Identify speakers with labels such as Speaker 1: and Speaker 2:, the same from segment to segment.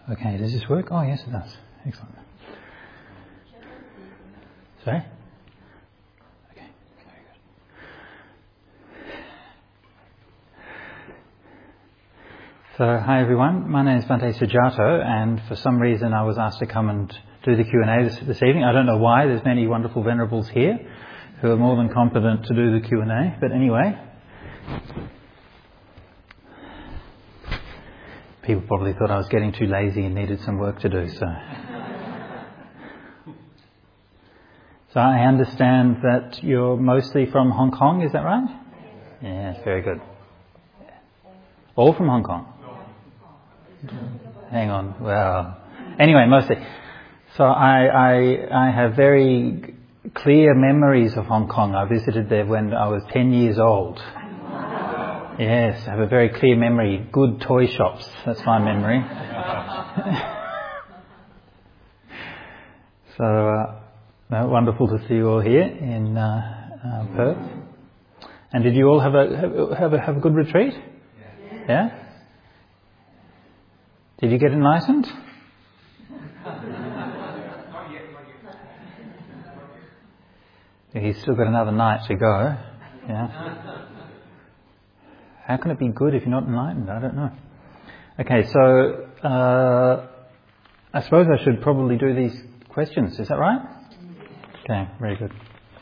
Speaker 1: Okay, does this work? Oh, yes, it does. Excellent. Sorry? Okay, very good. So, hi everyone. My name is Bhante Sujato, and for some reason I was asked to come and do the Q&A this evening. I don't know why. There's many wonderful venerables here who are more than competent to do the Q&A. But anyway, people probably thought I was getting too lazy and needed some work to do, so I understand that you're mostly from Hong Kong, is that right? Yes, very good. All from Hong Kong? Hang on, well, anyway, mostly. So I have very clear memories of Hong Kong. I visited there when I was 10 years old. Yes, I have a very clear memory. Good toy shops, that's my memory. So, wonderful to see you all here in Perth. And did you all have a good retreat? Yeah? Did you get enlightened? He's still got another night to go. Yeah. How can it be good if you're not enlightened? I don't know. Okay, so I suppose I should probably do these questions. Is that right? Okay, very good.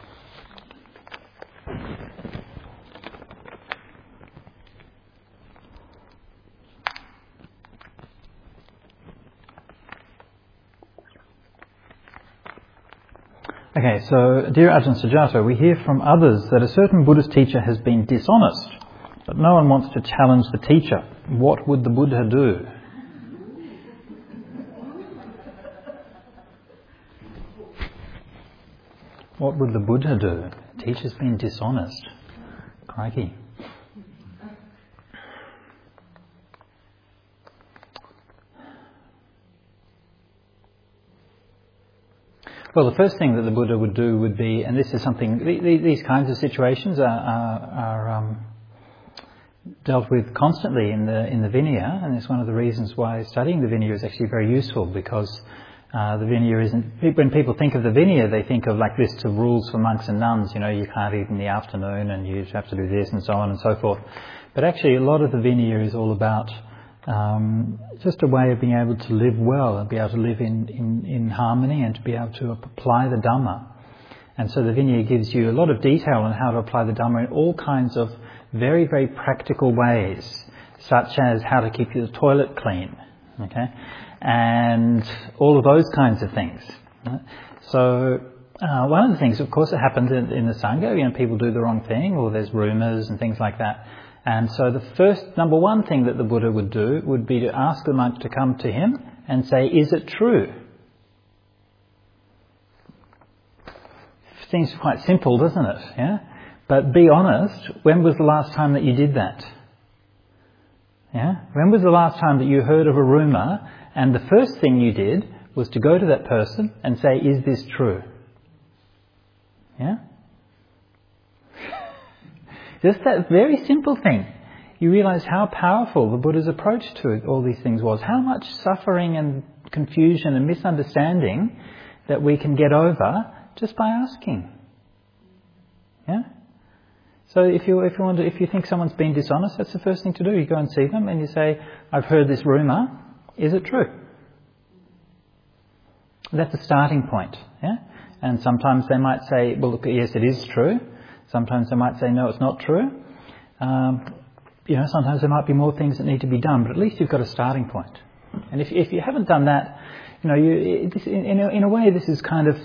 Speaker 1: Okay, so dear Ajahn Sujato, we hear from others that a certain Buddhist teacher has been dishonest, but no one wants to challenge the teacher. What would the Buddha do? What would the Buddha do? The teacher's been dishonest. Crikey. Well, the first thing that the Buddha would do would be, and this is something, these kinds of situations are dealt with constantly in the Vinaya, and it's one of the reasons why studying the Vinaya is actually very useful, because the Vinaya isn't, when people think of the Vinaya, they think of like lists of rules for monks and nuns, you know, you can't eat in the afternoon and you have to do this and so on and so forth. But actually a lot of the Vinaya is all about just a way of being able to live well and be able to live in harmony and to be able to apply the Dhamma. And so the Vinaya gives you a lot of detail on how to apply the Dhamma in all kinds of very, very practical ways, such as how to keep your toilet clean, okay, and all of those kinds of things. So one of the things, of course, that happens in the Sangha, you know, people do the wrong thing, or there's rumours and things like that. And so the first, number one thing that the Buddha would do would be to ask the monk to come to him and say, is it true? Seems quite simple, doesn't it? Yeah? But be honest, when was the last time that you did that? Yeah? When was the last time that you heard of a rumour and the first thing you did was to go to that person and say, is this true? Yeah? Just that very simple thing. You realise how powerful the Buddha's approach to all these things was. How much suffering and confusion and misunderstanding that we can get over just by asking. Yeah? So if you think someone's been dishonest, that's the first thing to do. You go and see them and you say, I've heard this rumour. Is it true? That's a starting point. Yeah? And sometimes they might say, well, look, yes, it is true. Sometimes they might say, no, it's not true. You know, sometimes there might be more things that need to be done, but at least you've got a starting point. And if you haven't done that, you know, in a way, this is kind of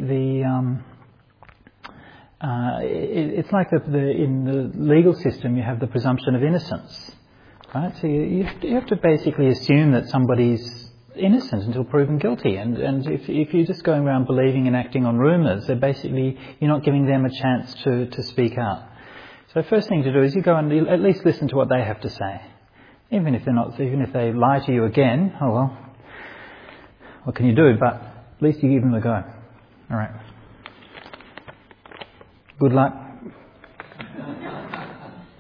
Speaker 1: it's like in the legal system, you have the presumption of innocence, right? So you have to basically assume that somebody's innocent until proven guilty. And if you're just going around believing and acting on rumours, they're basically, you're not giving them a chance to speak out. So the first thing to do is you go and at least listen to what they have to say. Even if they lie to you again, oh well, what can you do? But at least you give them a go. All right. Good luck.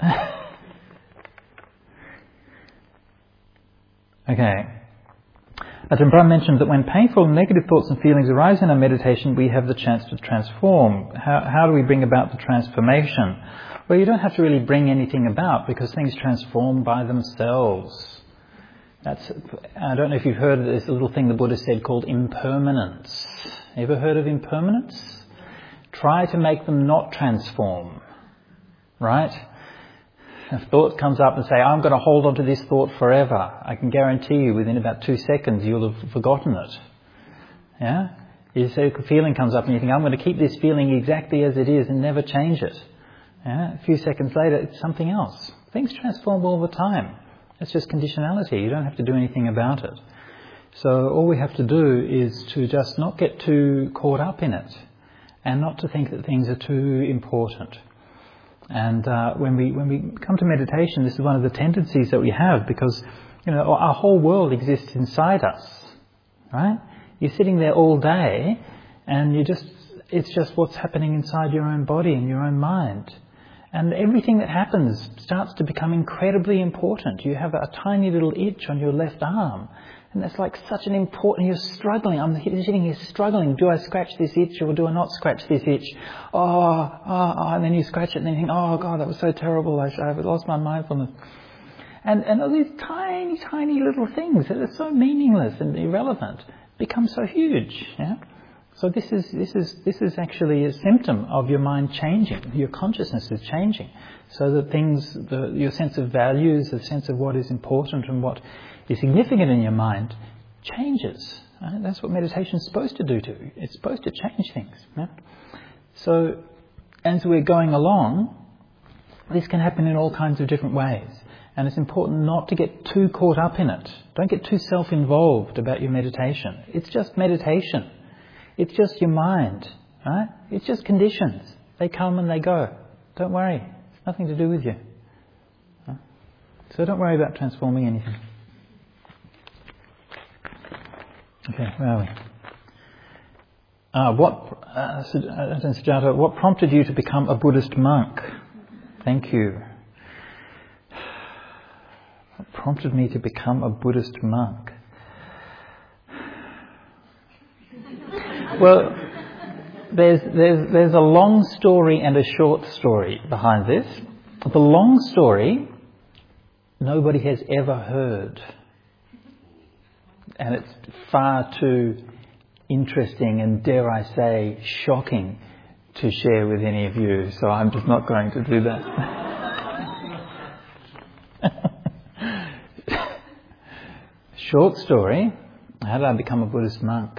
Speaker 1: Okay. Ajahn Brahm mentioned that when painful and negative thoughts and feelings arise in our meditation, we have the chance to transform. How do we bring about the transformation? Well, you don't have to really bring anything about because things transform by themselves. I don't know if you've heard of this little thing the Buddha said called impermanence. Ever heard of impermanence? Try to make them not transform, right? If thought comes up and say, I'm going to hold on to this thought forever, I can guarantee you within about 2 seconds you'll have forgotten it. Yeah? You say a feeling comes up and you think, I'm going to keep this feeling exactly as it is and never change it. Yeah? A few seconds later, it's something else. Things transform all the time. It's just conditionality. You don't have to do anything about it. So all we have to do is to just not get too caught up in it and not to think that things are too important. And when we come to meditation, this is one of the tendencies that we have because, our whole world exists inside us, right? You're sitting there all day and it's just what's happening inside your own body and your own mind. And everything that happens starts to become incredibly important. You have a tiny little itch on your left arm. And that's like such an important... You're struggling. I'm sitting here struggling. Do I scratch this itch or do I not scratch this itch? And then you scratch it and then you think, oh, God, that was so terrible. I've lost my mindfulness. And all these tiny, tiny little things that are so meaningless and irrelevant become so huge. Yeah? So this is actually a symptom of your mind changing. Your consciousness is changing. So that your sense of values, the sense of what is important and what is significant in your mind changes. Right? That's what meditation is supposed to do to you. It's supposed to change things. Yeah? So as we're going along, this can happen in all kinds of different ways. And it's important not to get too caught up in it. Don't get too self-involved about your meditation. It's just meditation. It's just your mind. Right? It's just conditions. They come and they go. Don't worry. It's nothing to do with you. Right? So don't worry about transforming anything. Okay, where are we? Sujata, what prompted you to become a Buddhist monk? Thank you. What prompted me to become a Buddhist monk? Well, there's a long story and a short story behind this. The long story, nobody has ever heard. And it's far too interesting and, dare I say, shocking to share with any of you. So I'm just not going to do that. Short story. How did I become a Buddhist monk?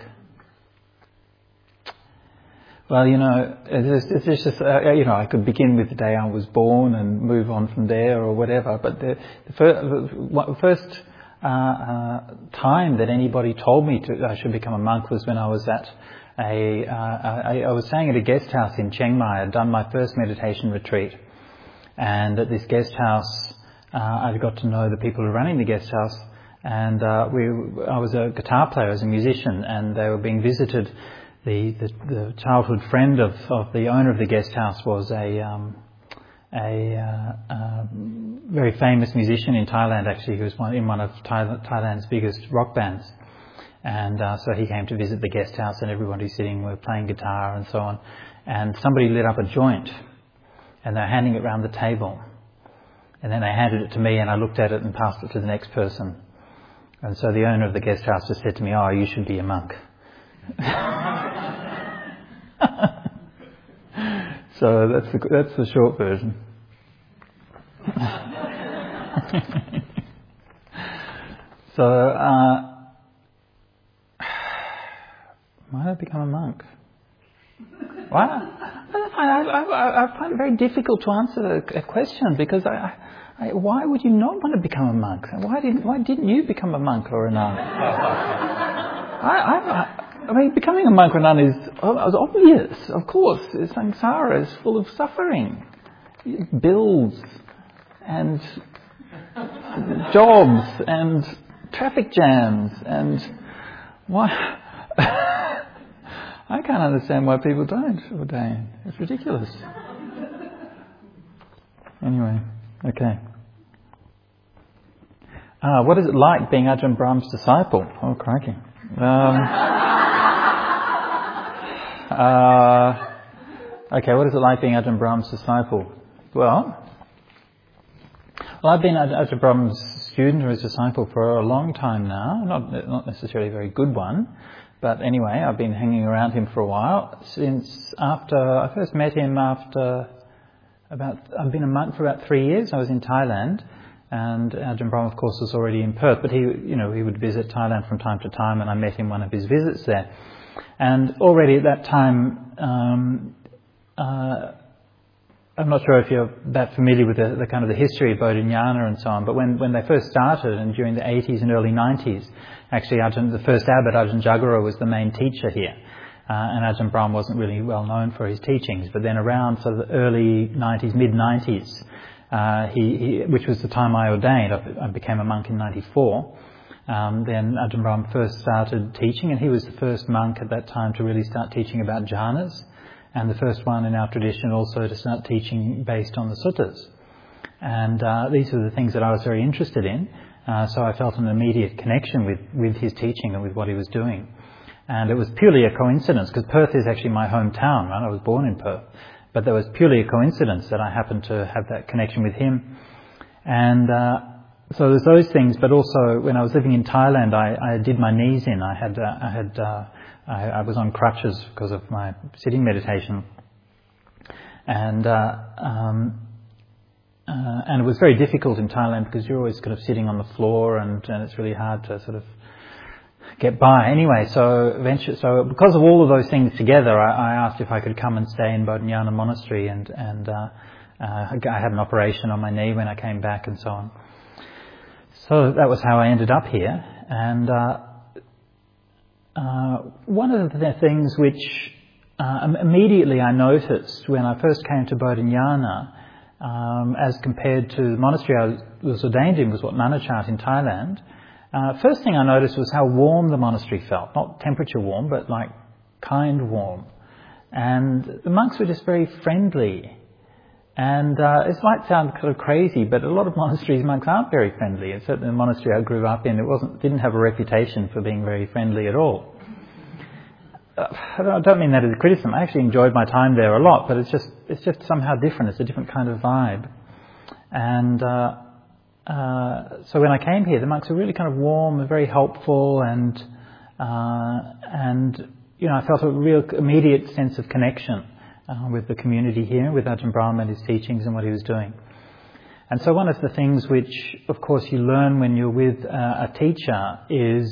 Speaker 1: Well, it's just, I could begin with the day I was born and move on from there or whatever. But the first time that anybody told me I should become a monk was when I was at I was staying at a guest house in Chiang Mai. I'd done my first meditation retreat, and at this guest house I got to know the people who were running the guest house, and I was a guitar player, as a musician, and they were being visited. The childhood friend of the owner of the guest house was a very famous musician in Thailand, actually, who was in one of Thailand's biggest rock bands. And so he came to visit the guest house, and everybody sitting were playing guitar and so on. And somebody lit up a joint, and they're handing it around the table. And then they handed it to me, and I looked at it and passed it to the next person. And so the owner of the guest house just said to me, "Oh, you should be a monk." So that's the short version. So why did I become a monk? Why? I find it very difficult to answer a question, because why would you not want to become a monk? Why didn't you become a monk or a nun? I mean, becoming a monk or a nun is obvious, of course. Samsara is full of suffering, bills and jobs and traffic jams, and why? I can't understand why people don't ordain. It's ridiculous. Anyway, okay. What is it like being Ajahn Brahm's disciple? Oh, crikey. Okay, what is it like being Ajahn Brahm's disciple? Well, I've been Ajahn Brahm's student or his disciple for a long time now. Not necessarily a very good one, but anyway, I've been hanging around him for a while. Since after I first met him, I've been a monk for about 3 years. I was in Thailand, and Ajahn Brahm, of course, was already in Perth, but he would visit Thailand from time to time, and I met him one of his visits there. And already at that time, I'm not sure if you're that familiar with the kind of the history of Bodhinyana and so on, but when they first started, and during the 80s and early 90s, actually the first abbot, Ajahn Jagara, was the main teacher here. And Ajahn Brahm wasn't really well known for his teachings, but then around sort of the early 90s, mid-90s, which was the time I ordained, I became a monk in 94, then Ajahn Brahm first started teaching, and he was the first monk at that time to really start teaching about jhanas, and the first one in our tradition also to start teaching based on the suttas. And these are the things that I was very interested in, so I felt an immediate connection with his teaching and with what he was doing. And it was purely a coincidence, because Perth is actually my hometown, right? I was born in Perth. But there was purely a coincidence that I happened to have that connection with him. And so there's those things, but also when I was living in Thailand, I did my knees in. I was on crutches because of my sitting meditation. And it was very difficult in Thailand because you're always kind of sitting on the floor, and it's really hard to sort of get by. Anyway, so because of all of those things together, I asked if I could come and stay in Bodhinyana Monastery, and I had an operation on my knee when I came back and so on. So that was how I ended up here. And one of the things which immediately I noticed when I first came to Bodhinyana, as compared to the monastery I was ordained in, was Wat Nanachat in Thailand. First thing I noticed was how warm the monastery felt. Not temperature warm, but like kind warm. And the monks were just very friendly. And it might sound kind of crazy, but a lot of monasteries, monks aren't very friendly. And certainly the monastery I grew up in, didn't have a reputation for being very friendly at all. I don't mean that as a criticism. I actually enjoyed my time there a lot, but it's just somehow different. It's a different kind of vibe. And so when I came here, the monks were really kind of warm and very helpful, and I felt a real immediate sense of connection with the community here, with Ajahn Brahm and his teachings and what he was doing. And so one of the things which, of course, you learn when you're with a teacher is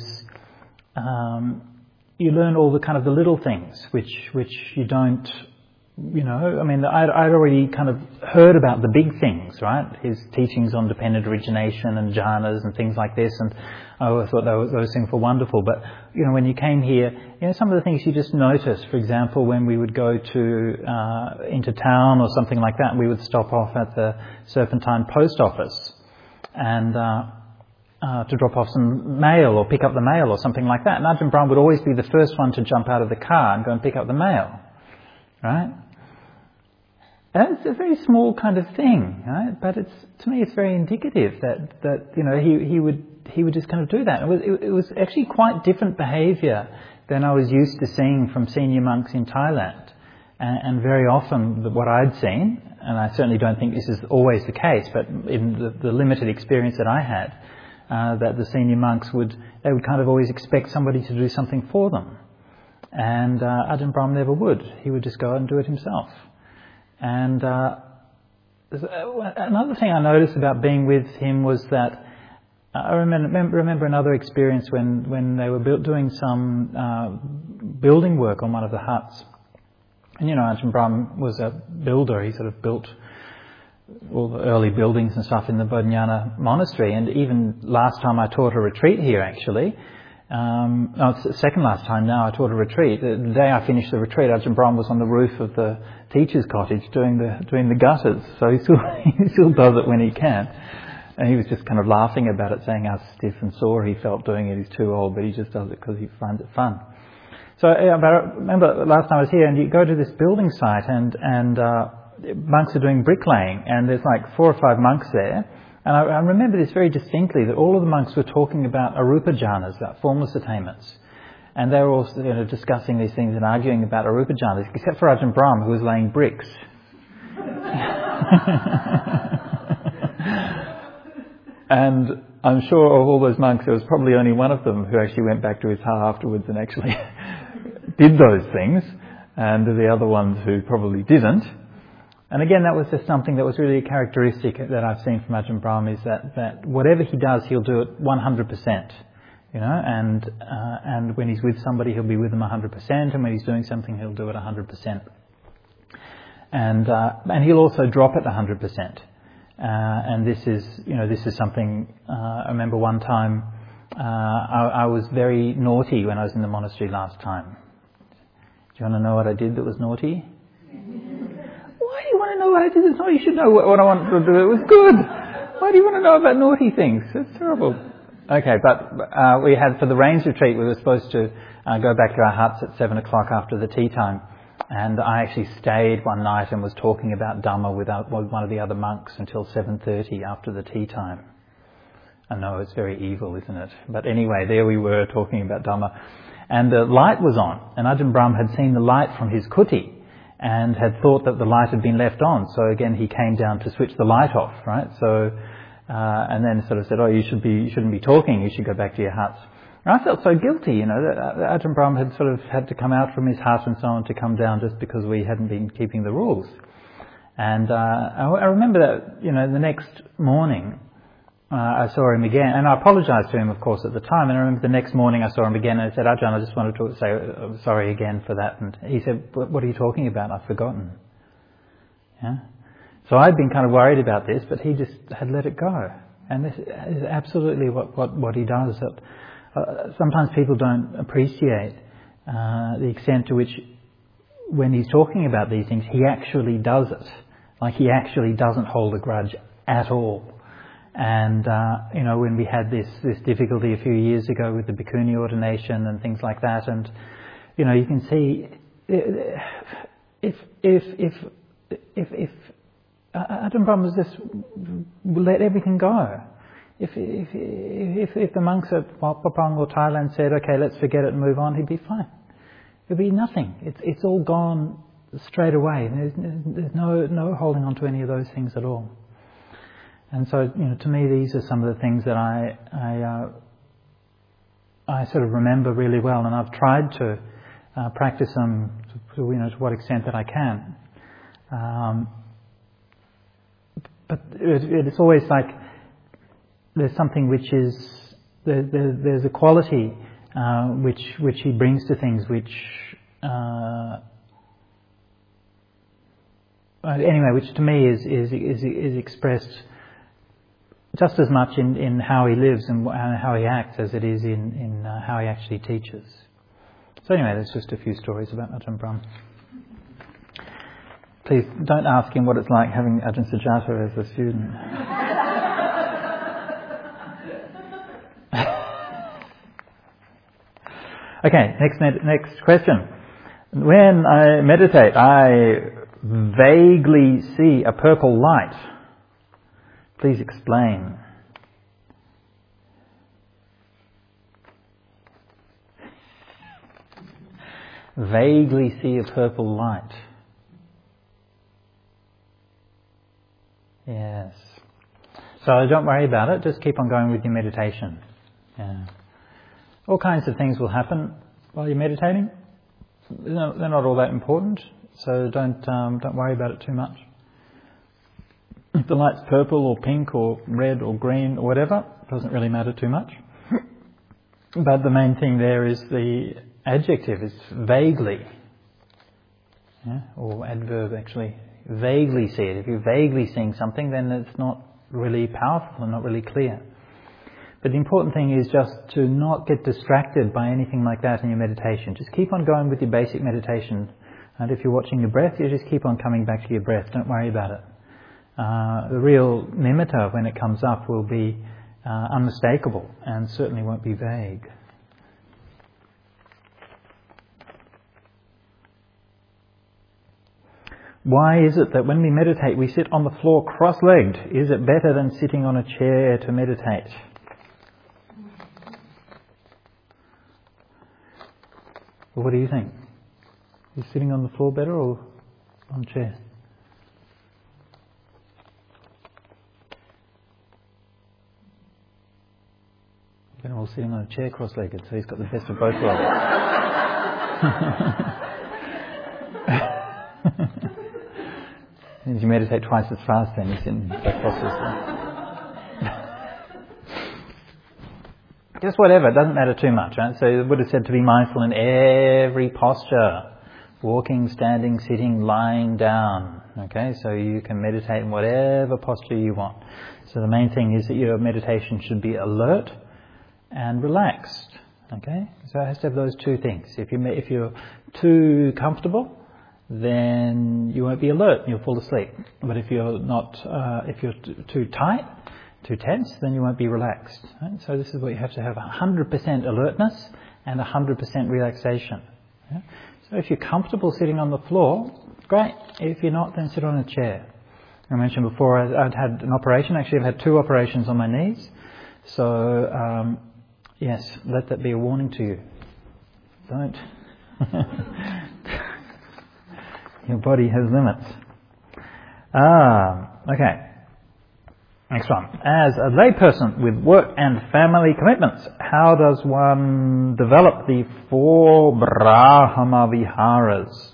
Speaker 1: you learn all the kind of the little things which you don't, I'd already kind of heard about the big things, right? His teachings on dependent origination and jhanas and things like this, and I always thought those things were wonderful. But, when you came here, some of the things you just notice, for example, when we would go into town or something like that, we would stop off at the Serpentine post office and to drop off some mail or pick up the mail or something like that. And Ajahn Brahm would always be the first one to jump out of the car and go and pick up the mail, right? And it's a very small kind of thing, right? But to me, it's very indicative that he would just kind of do that. It was actually quite different behaviour than I was used to seeing from senior monks in Thailand. And very often what I'd seen, and I certainly don't think this is always the case, but in the limited experience that I had, that the senior monks would kind of always expect somebody to do something for them. And Ajahn Brahm never would. He would just go out and do it himself. And another thing I noticed about being with him was that I remember another experience when they were doing some building work on one of the huts. And Ajahn Brahm was a builder. He sort of built all the early buildings and stuff in the Bodhinyana monastery. And even last time I taught a retreat here, actually, it's the second last time now I taught a retreat. The day I finished the retreat, Ajahn Brahm was on the roof of the teacher's cottage doing the gutters. So he still does it when he can. And he was just kind of laughing about it, saying how stiff and sore he felt doing it. He's too old, but he just does it because he finds it fun. So but I remember last time I was here, and you go to this building site, and monks are doing bricklaying, and there's like 4 or 5 monks there, And I remember this very distinctly, that all of the monks were talking about arupa jhanas, about formless attainments. And they were also discussing these things and arguing about arupa jhanas, except for Ajahn Brahm, who was laying bricks. And I'm sure of all those monks, there was probably only one of them who actually went back to his hut afterwards and actually did those things, and the other ones who probably didn't. And again, that was just something that was really a characteristic that I've seen from Ajahn Brahm, is that whatever he does, he'll do it 100%. And when he's with somebody, he'll be with them 100%, and when he's doing something, he'll do it 100%. And he'll also drop it 100%. And this is something. I remember one time I was very naughty when I was in the monastery last time. Do you want to know what I did that was naughty? Why do you want to know what I did that's naughty? You should know what I wanted to do. It was good. Why do you want to know about naughty things? It's terrible. Okay, but we had, for the rains retreat, we were supposed to go back to our huts at 7 o'clock after the tea time. And I actually stayed one night and was talking about Dhamma with one of the other monks until 7:30 after the tea time. I know, it's very evil, isn't it? But anyway, there we were talking about Dhamma. And the light was on, and Ajahn Brahm had seen the light from his kuti and had thought that the light had been left on. So again, he came down to switch the light off, right? So, and then sort of said, you shouldn't be talking, you should go back to your huts. And I felt so guilty, that Ajahn Brahm had sort of had to come out from his hut and so on to come down just because we hadn't been keeping the rules. And I remember that, the next morning I saw him again, and I apologised to him, of course, at the time. And I remember the next morning I saw him again, and I said, Ajahn, I just wanted to say I'm sorry again for that. And he said, what are you talking about? I've forgotten. Yeah. So I'd been kind of worried about this, but he just had let it go. And this is absolutely what he does. Sometimes people don't appreciate the extent to which, when he's talking about these things, he actually does it. Like, he actually doesn't hold a grudge at all. And, when we had this difficulty a few years ago with the bhikkhuni ordination and things like that, and, you can see if Ajahn Brahm was just let everything go. If the monks at Wat Pah Pong or Thailand said, okay, let's forget it and move on, he'd be fine. It'd be nothing. It's all gone straight away. There's no holding on to any of those things at all. And so, to me, these are some of the things that I sort of remember really well, and I've tried to practice them to what extent that I can. But it's always like there's something which is there's a quality which he brings to things which which to me is expressed just as much in how he lives and how he acts as it is in how he actually teaches. So anyway, there's just a few stories about Ajahn Brahm. Please don't ask him what it's like having Ajahn Sujata as a student. Okay, next question. When I meditate, I vaguely see a purple light. Please explain. Vaguely see a purple light. Yes. So don't worry about it. Just keep on going with your meditation. Yeah. All kinds of things will happen while you're meditating. They're not all that important, so don't worry about it too much. If the light's purple or pink or red or green or whatever, it doesn't really matter too much. But the main thing there is the adjective is vaguely, or adverb actually. Vaguely see it. If you're vaguely seeing something, then it's not really powerful and not really clear. But the important thing is just to not get distracted by anything like that in your meditation. Just keep on going with your basic meditation. And if you're watching your breath, you just keep on coming back to your breath. Don't worry about it. The real nimitta, when it comes up, will be unmistakable and certainly won't be vague. Why is it that when we meditate we sit on the floor cross-legged? Is it better than sitting on a chair to meditate? Well, what do you think? Is sitting on the floor better or on a chair? We're all sitting on a chair cross-legged, so he's got the best of both worlds. And you meditate twice as fast then, you sit in both postures. Just whatever, it doesn't matter too much, right? So the Buddha said to be mindful in every posture. Walking, standing, sitting, lying down. Okay, so you can meditate in whatever posture you want. So the main thing is that your meditation should be alert and relaxed. Okay, so it has to have those two things. If you're too comfortable, then you won't be alert. You'll fall asleep. But if you're too tight, too tense, then you won't be relaxed. Right? So this is what you have to have: 100% alertness and 100% relaxation. Yeah? So if you're comfortable sitting on the floor, great. If you're not, then sit on a chair. I mentioned before I'd had an operation. Actually, I've had 2 operations on my knees. So, yes, let that be a warning to you. Don't. Your body has limits. Okay. Next one. As a layperson with work and family commitments, how does one develop the 4 Brahma Viharas?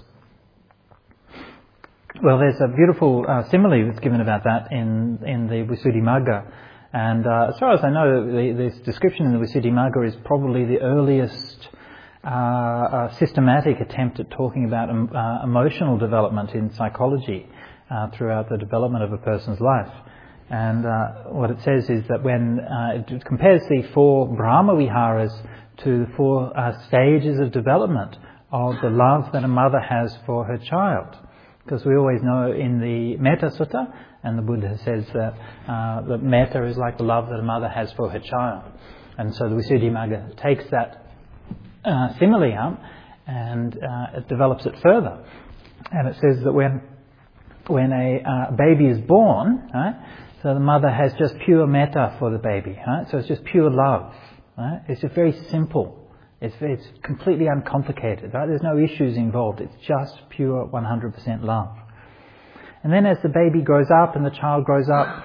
Speaker 1: Well, there's a beautiful simile that's given about that in the Visuddhimagga. And as far as I know, this description in the Visuddhimagga is probably the earliest systematic attempt at talking about emotional development in psychology throughout the development of a person's life. And what it says is that when it compares the 4 Brahma Viharas to the 4 stages of development of the love that a mother has for her child. Because we always know in the Metta Sutta, and the Buddha says that metta is like the love that a mother has for her child. And so the Visuddhimagga takes that simile up and it develops it further. And it says that when a baby is born, right, so the mother has just pure metta for the baby, right? So it's just pure love, right? It's just very simple. It's completely uncomplicated, right? There's no issues involved. It's just pure 100% love. And then as the baby grows up and the child grows up,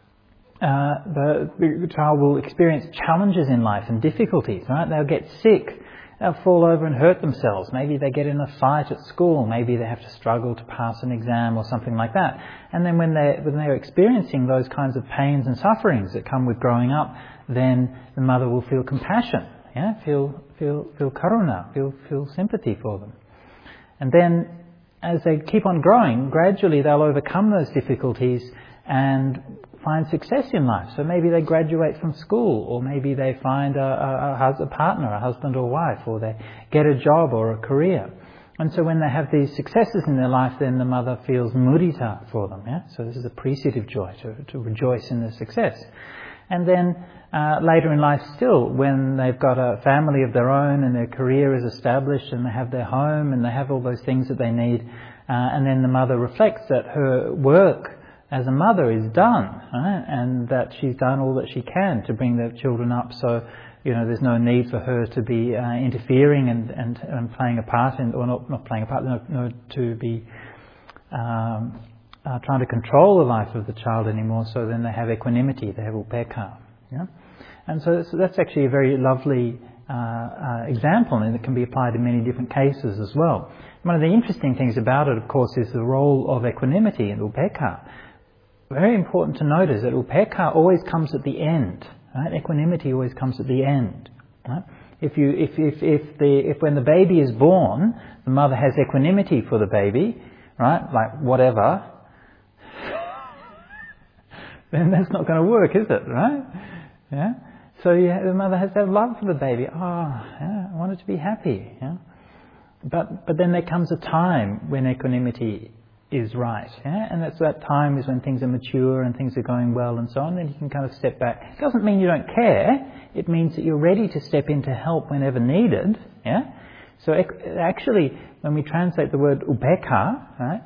Speaker 1: the child will experience challenges in life and difficulties, right? They'll get sick. They'll fall over and hurt themselves. Maybe they get in a fight at school. Maybe they have to struggle to pass an exam or something like that. And then when they're experiencing those kinds of pains and sufferings that come with growing up, then the mother will feel compassion, yeah, feel karuna, feel sympathy for them. And then as they keep on growing, gradually they'll overcome those difficulties and find success in life. So maybe they graduate from school, or maybe they find a partner, a husband or wife, or they get a job or a career. And so when they have these successes in their life, then the mother feels mudita for them. Yeah? So this is appreciative joy, to rejoice in their success. And then later in life still, when they've got a family of their own and their career is established and they have their home and they have all those things that they need, and then the mother reflects that her work as a mother is done, right? And that she's done all that she can to bring the children up, so there's no need for her to be interfering and playing a part in, or not playing a part, no to be trying to control the life of the child anymore. So then they have equanimity, they have upekkha. Yeah? And so that's actually a very lovely example, and it can be applied in many different cases as well. One of the interesting things about it, of course, is the role of equanimity and upekkha. Very important to notice that upekkha always comes at the end. Right? Equanimity always comes at the end. Right? If when the baby is born, the mother has equanimity for the baby, right? Like whatever, then that's not going to work, is it? Right? Yeah. So the mother has to have love for the baby. I want it to be happy. Yeah. But then there comes a time when equanimity is right, yeah? And that time is when things are mature and things are going well and so on, and you can kind of step back. It doesn't mean you don't care, it means that you're ready to step in to help whenever needed, yeah? So actually, when we translate the word upekkha, right,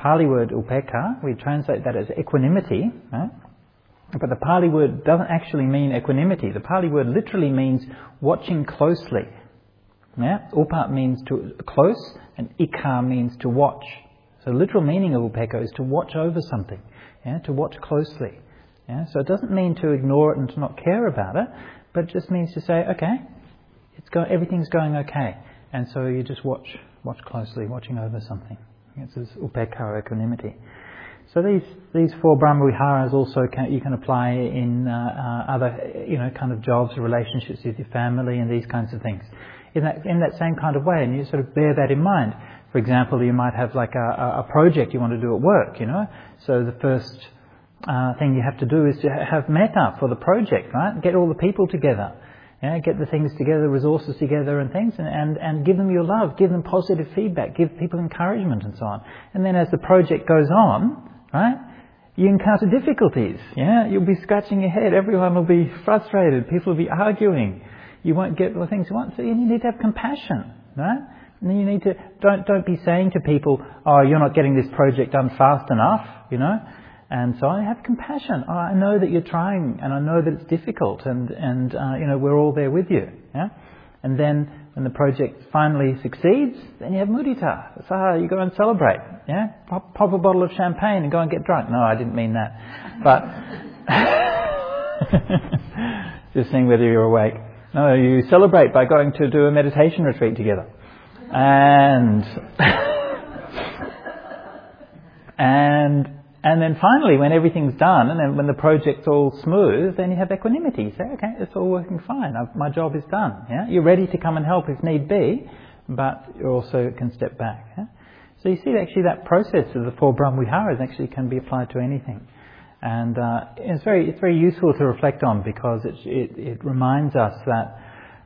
Speaker 1: Pali word upekkha, we translate that as equanimity, right? But the Pali word doesn't actually mean equanimity. The Pali word literally means watching closely. Yeah? Upa means to close, and ikha means to watch. So the literal meaning of upekkha is to watch over something, yeah? To watch closely. Yeah? So it doesn't mean to ignore it and to not care about it, but it just means to say, okay, everything's going okay. And so you just watch closely, watching over something. This is upekkha, or equanimity. So these 4 Brahmaviharas also you can apply in other kind of jobs or relationships with your family and these kinds of things. In that same kind of way, and you sort of bear that in mind. For example, you might have like a project you want to do at work, So the first thing you have to do is to have metta for the project, right? Get all the people together. Yeah, get the things together, resources together and things, and give them your love, give them positive feedback, give people encouragement and so on. And then as the project goes on, right, you encounter difficulties. Yeah, you'll be scratching your head, everyone will be frustrated, people will be arguing, you won't get the things you want, so you need to have compassion, right? And you need to, don't be saying to people, oh, you're not getting this project done fast enough, And so I have compassion. Oh, I know that you're trying, and I know that it's difficult, and we're all there with you. Yeah? And then when the project finally succeeds, then you have mudita. So you go and celebrate. Yeah? Pop a bottle of champagne and go and get drunk. No, I didn't mean that. But just seeing whether you're awake. No, you celebrate by going to do a meditation retreat together. And then finally, when everything's done, and then when the project's all smooth, then you have equanimity. You say, okay, it's all working fine. My job is done. Yeah? You're ready to come and help if need be, but you also can step back. Yeah? So you see, actually, that process of the 4 Brahmaviharas actually can be applied to anything. And it's very useful to reflect on, because it reminds us that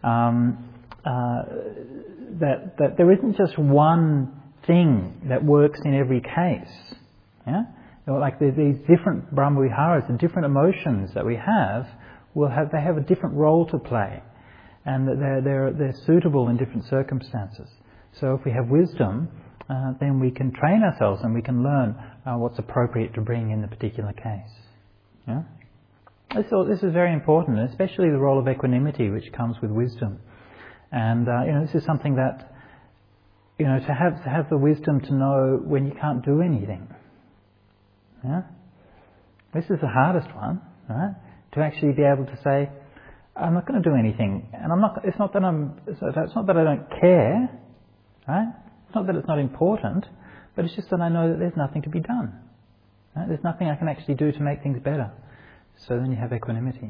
Speaker 1: that there isn't just one thing that works in every case. Yeah? Like these different Brahmaviharas, the different emotions that we have, they have a different role to play, and that they're suitable in different circumstances. So if we have wisdom, then we can train ourselves and we can learn what's appropriate to bring in the particular case. Yeah? This is very important, especially the role of equanimity, which comes with wisdom. And this is something that to have the wisdom to know when you can't do anything. Yeah? This is the hardest one, right? To actually be able to say, I'm not going to do anything, and it's not that I don't care, right? It's not that it's not important, but it's just that I know that there's nothing to be done. Right? There's nothing I can actually do to make things better. So then you have equanimity.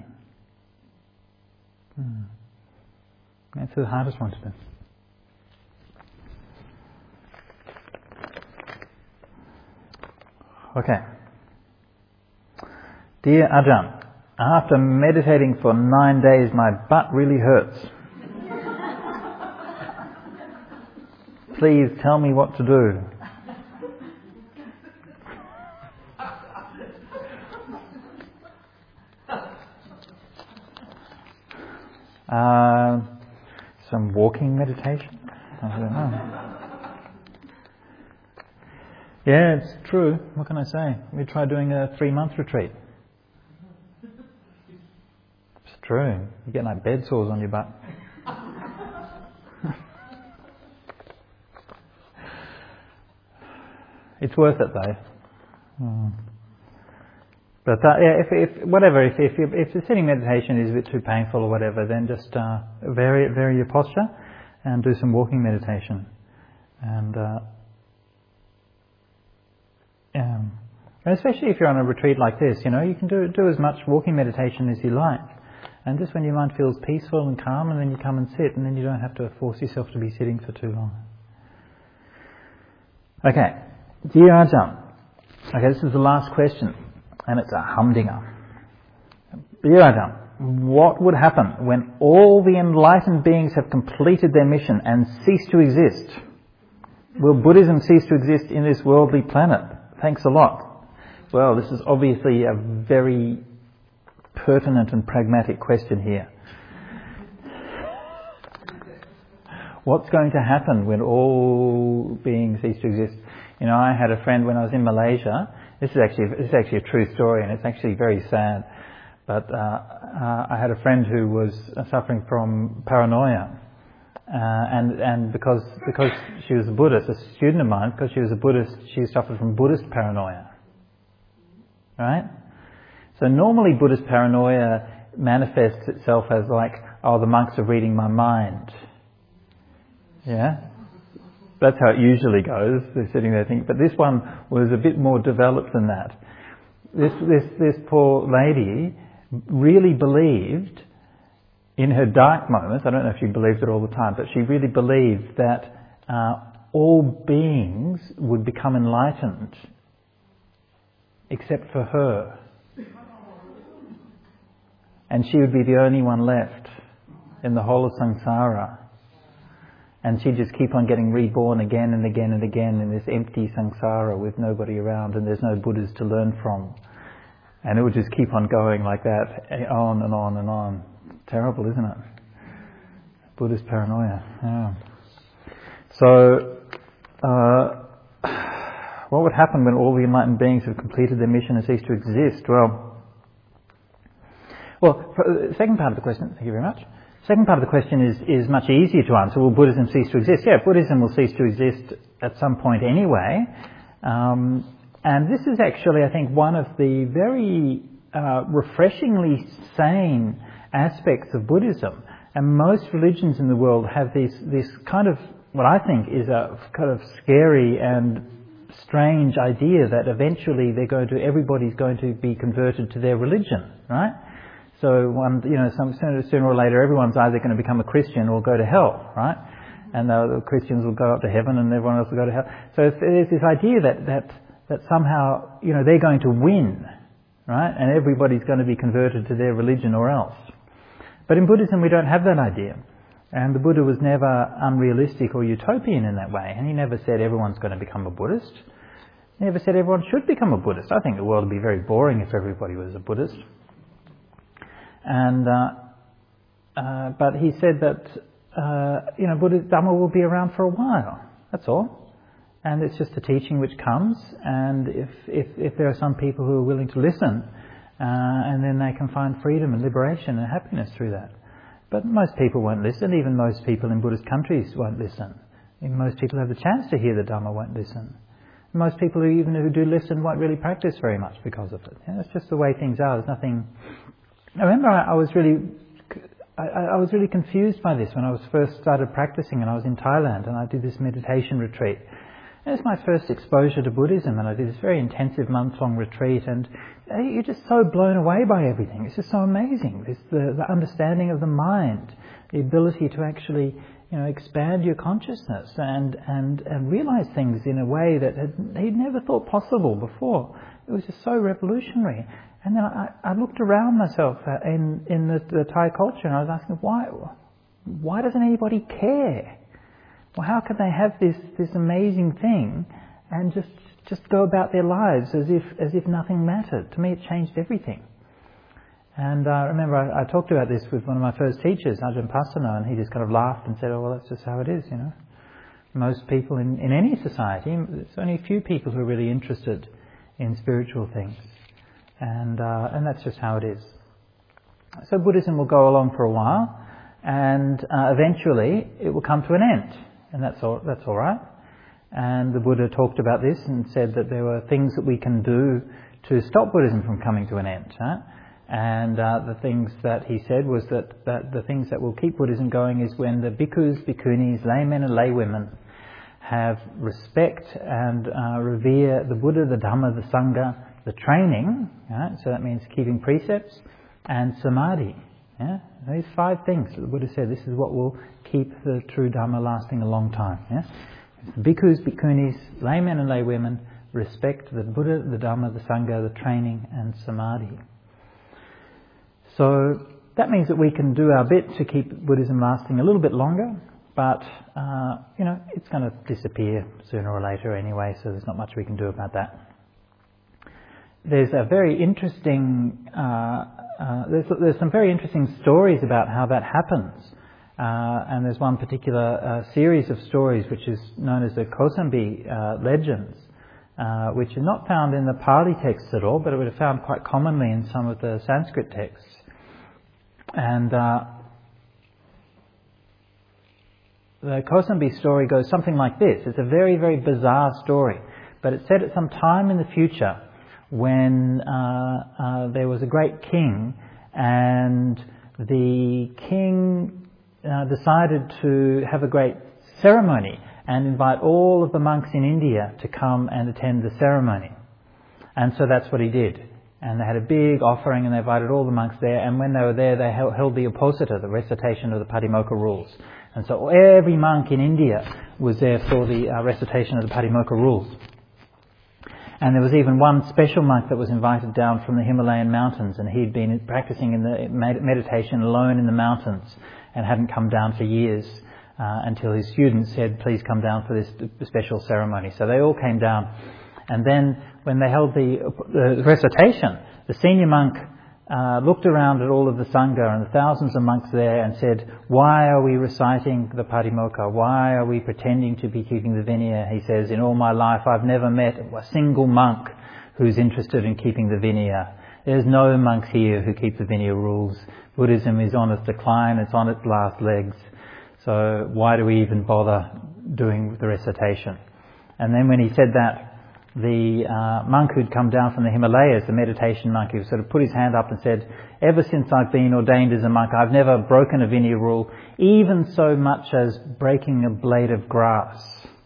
Speaker 1: That's the hardest one to do. Okay. Dear Ajahn, after meditating for 9 days, my butt really hurts. Please tell me what to do. Some walking meditation? I don't know. Yeah, it's true. What can I say? We tried doing a 3-month retreat. It's true. You get like bed sores on your butt. It's worth it though. But if the sitting meditation is a bit too painful or whatever, then just vary your posture and do some walking meditation. And especially if you're on a retreat like this, you can do as much walking meditation as you like. And just when your mind feels peaceful and calm, and then you come and sit, and then you don't have to force yourself to be sitting for too long. Okay, dear Ajahn. Okay, this is the last question, and it's a humdinger. Dear Ajahn, what would happen when all the enlightened beings have completed their mission and cease to exist? Will Buddhism cease to exist in this worldly planet? Thanks a lot. Well, this is obviously a very pertinent and pragmatic question here. What's going to happen when all beings cease to exist? I had a friend when I was in Malaysia. This is actually a true story, and it's actually very sad. But I had a friend who was suffering from paranoia, and because she was a Buddhist, a student of mine, because she was a Buddhist, she suffered from Buddhist paranoia. Right? So normally Buddhist paranoia manifests itself as like, the monks are reading my mind. Yeah? That's how it usually goes. They're sitting there thinking, but this one was a bit more developed than that. This poor lady really believed, in her dark moments, I don't know if she believed it all the time, but she really believed that all beings would become enlightened except for her. And she would be the only one left in the whole of samsara. And she'd just keep on getting reborn again and again and again in this empty samsara with nobody around, and there's no Buddhas to learn from. And it would just keep on going like that, on and on and on. Terrible, isn't it? Buddhist paranoia. Yeah. So, what would happen when all the enlightened beings have completed their mission and cease to exist? Well, for the second part of the question, thank you very much. Second part of the question is much easier to answer. Will Buddhism cease to exist? Yeah, Buddhism will cease to exist at some point anyway. And this is actually, I think, one of the very refreshingly sane aspects of Buddhism. And most religions in the world have this kind of, what I think is a kind of scary and strange idea that eventually everybody's going to be converted to their religion, right? So sooner or later, everyone's either going to become a Christian or go to hell, right? And the Christians will go up to heaven, and everyone else will go to hell. So there's this idea that somehow they're going to win, right? And everybody's going to be converted to their religion or else. But in Buddhism, we don't have that idea. And the Buddha was never unrealistic or utopian in that way. And he never said everyone's going to become a Buddhist. He never said everyone should become a Buddhist. I think the world would be very boring if everybody was a Buddhist. And but he said that Buddhist Dhamma will be around for a while. That's all. And it's just a teaching which comes. And if there are some people who are willing to listen, and then they can find freedom and liberation and happiness through that. But most people won't listen. Even most people in Buddhist countries won't listen. Even most people who have the chance to hear the Dhamma won't listen. Most people who do listen won't really practice very much because of it. It's just the way things are. There's nothing. I remember I was really confused by this when I was first started practicing, and I was in Thailand, and I did this meditation retreat. And it's my first exposure to Buddhism, and I did this very intensive month-long retreat, and you're just so blown away by everything. It's just so amazing. It's the understanding of the mind, the ability to actually expand your consciousness and realize things in a way that he'd never thought possible before. It was just so revolutionary. And then I looked around myself in the Thai culture, and I was asking, why doesn't anybody care? Well, how can they have this amazing thing and just go about their lives as if nothing mattered? To me, it changed everything. And I remember I talked about this with one of my first teachers, Ajahn Pasano, and he just kind of laughed and said, "Oh, well, that's just how it is, Most people in any society, there's only a few people who are really interested in spiritual things. And that's just how it is." So Buddhism will go along for a while, and eventually it will come to an end, and that's all right. And the Buddha talked about this and said that there were things that we can do to stop Buddhism from coming to an end. And the things that he said was that the things that will keep Buddhism going is when the bhikkhus, bhikkhunis, laymen and laywomen have respect and revere the Buddha, the Dhamma, the Sangha, the training, so that means keeping precepts, and samadhi. These 5 things that the Buddha said, this is what will keep the true Dhamma lasting a long time. Bhikkhus, bhikkhunis, laymen and laywomen respect the Buddha, the Dhamma, the Sangha, the training and samadhi. So that means that we can do our bit to keep Buddhism lasting a little bit longer, but it's going to disappear sooner or later anyway, so there's not much we can do about that. There's a very interesting. There's some very interesting stories about how that happens, and there's one particular series of stories which is known as the Kosambi legends, which are not found in the Pali texts at all, but it would have found quite commonly in some of the Sanskrit texts. And the Kosambi story goes something like this. It's a very, very bizarre story, but it's set at some time in the future when there was a great king, and the king decided to have a great ceremony and invite all of the monks in India to come and attend the ceremony. And so that's what he did. And they had a big offering and they invited all the monks there, and when they were there they held the Uposatha, the recitation of the Patimokkha rules. And so every monk in India was there for the recitation of the Patimokkha rules. And there was even one special monk that was invited down from the Himalayan mountains, and he'd been practicing in the meditation alone in the mountains and hadn't come down for years until his students said, please come down for this special ceremony. So they all came down. And then when they held the recitation, the senior monk looked around at all of the Sangha and the thousands of monks there and said, why are we reciting the Patimokkha? Why are we pretending to be keeping the Vinaya? He says, in all my life I've never met a single monk who's interested in keeping the Vinaya. There's no monks here who keep the Vinaya rules. Buddhism is on its decline, it's on its last legs. So why do we even bother doing the recitation? And then when he said that, the monk who'd come down from the Himalayas, the meditation monk, he sort of put his hand up and said, ever since I've been ordained as a monk, I've never broken a Vinaya rule, even so much as breaking a blade of grass.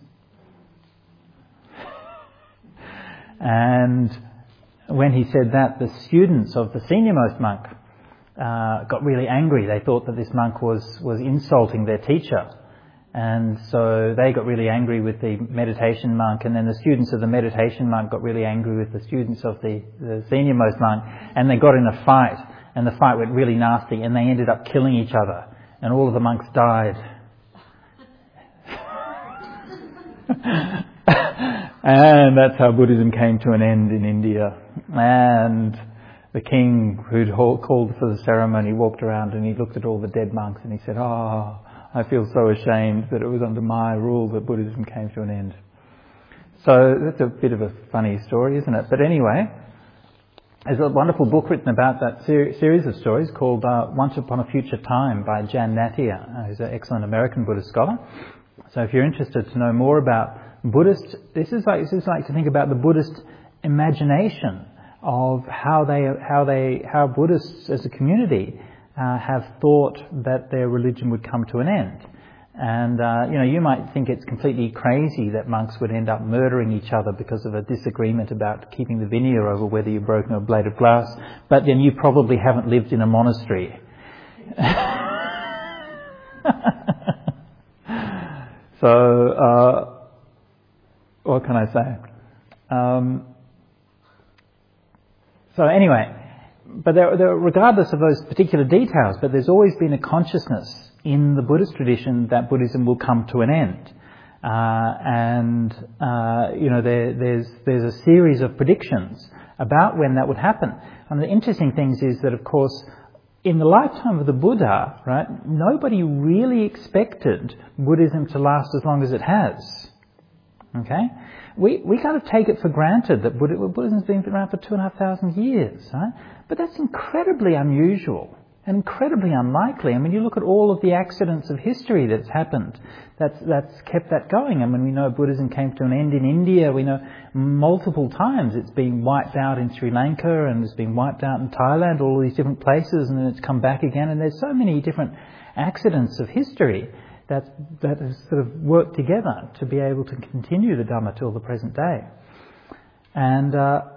Speaker 1: And when he said that, the students of the senior-most monk got really angry. They thought that this monk was insulting their teacher. And so they got really angry with the meditation monk, and then the students of the meditation monk got really angry with the students of the senior-most monk, and they got in a fight, and the fight went really nasty, and they ended up killing each other, and all of the monks died. And that's how Buddhism came to an end in India. And the king who'd called for the ceremony walked around and he looked at all the dead monks and he said, oh, I feel so ashamed that it was under my rule that Buddhism came to an end. So that's a bit of a funny story, isn't it? But anyway, there's a wonderful book written about that series of stories called Once Upon a Future Time by Jan Nattier, who's an excellent American Buddhist scholar. So if you're interested to know more about Buddhist, this is like to think about the Buddhist imagination of how Buddhists as a community have thought that their religion would come to an end. And, you might think it's completely crazy that monks would end up murdering each other because of a disagreement about keeping the Vinaya over whether you've broken a blade of glass, but then you probably haven't lived in a monastery. So, what can I say? So anyway, but there, regardless of those particular details, but there's always been a consciousness in the Buddhist tradition that Buddhism will come to an end. There's a series of predictions about when that would happen. And the interesting things is that, of course, in the lifetime of the Buddha, right, nobody really expected Buddhism to last as long as it has. Okay? We kind of take it for granted that Buddhism's been around for 2,500 years, right? But that's incredibly unusual and incredibly unlikely. I mean, you look at all of the accidents of history that's happened, that's kept that going. I mean, we know Buddhism came to an end in India. We know multiple times it's been wiped out in Sri Lanka and it's been wiped out in Thailand, all these different places, and then it's come back again. And there's so many different accidents of history that has sort of worked together to be able to continue the Dhamma till the present day. And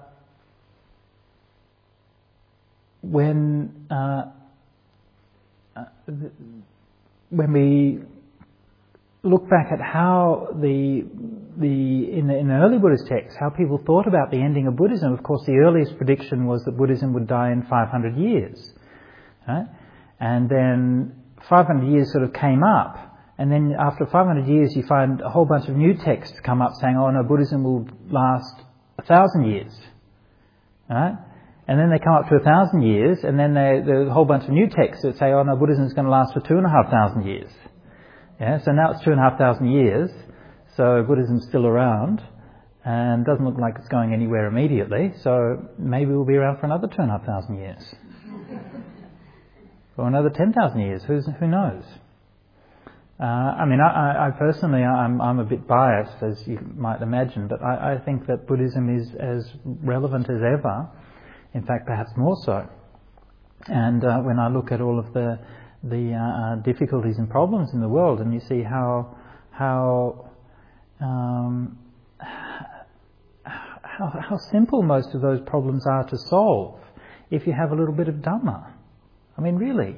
Speaker 1: when we look back at how in the early Buddhist texts, how people thought about the ending of Buddhism, of course the earliest prediction was that Buddhism would die in 500 years. Right? And then 500 years sort of came up. And then after 500 years, you find a whole bunch of new texts come up saying, oh no, Buddhism will last 1,000 years. Right? And then they come up to 1,000 years, and then there's a whole bunch of new texts that say, oh no, Buddhism is going to last for 2,500 years. Yeah, so now it's 2,500 years, so Buddhism's still around. and doesn't look like it's going anywhere immediately, so maybe we'll be around for another 2,500 years. Or another 10,000 years, who knows? I personally, I'm a bit biased, as you might imagine, but I think that Buddhism is as relevant as ever, in fact perhaps more so. And when I look at all of the difficulties and problems in the world, and you see how simple most of those problems are to solve if you have a little bit of Dhamma. I mean, really.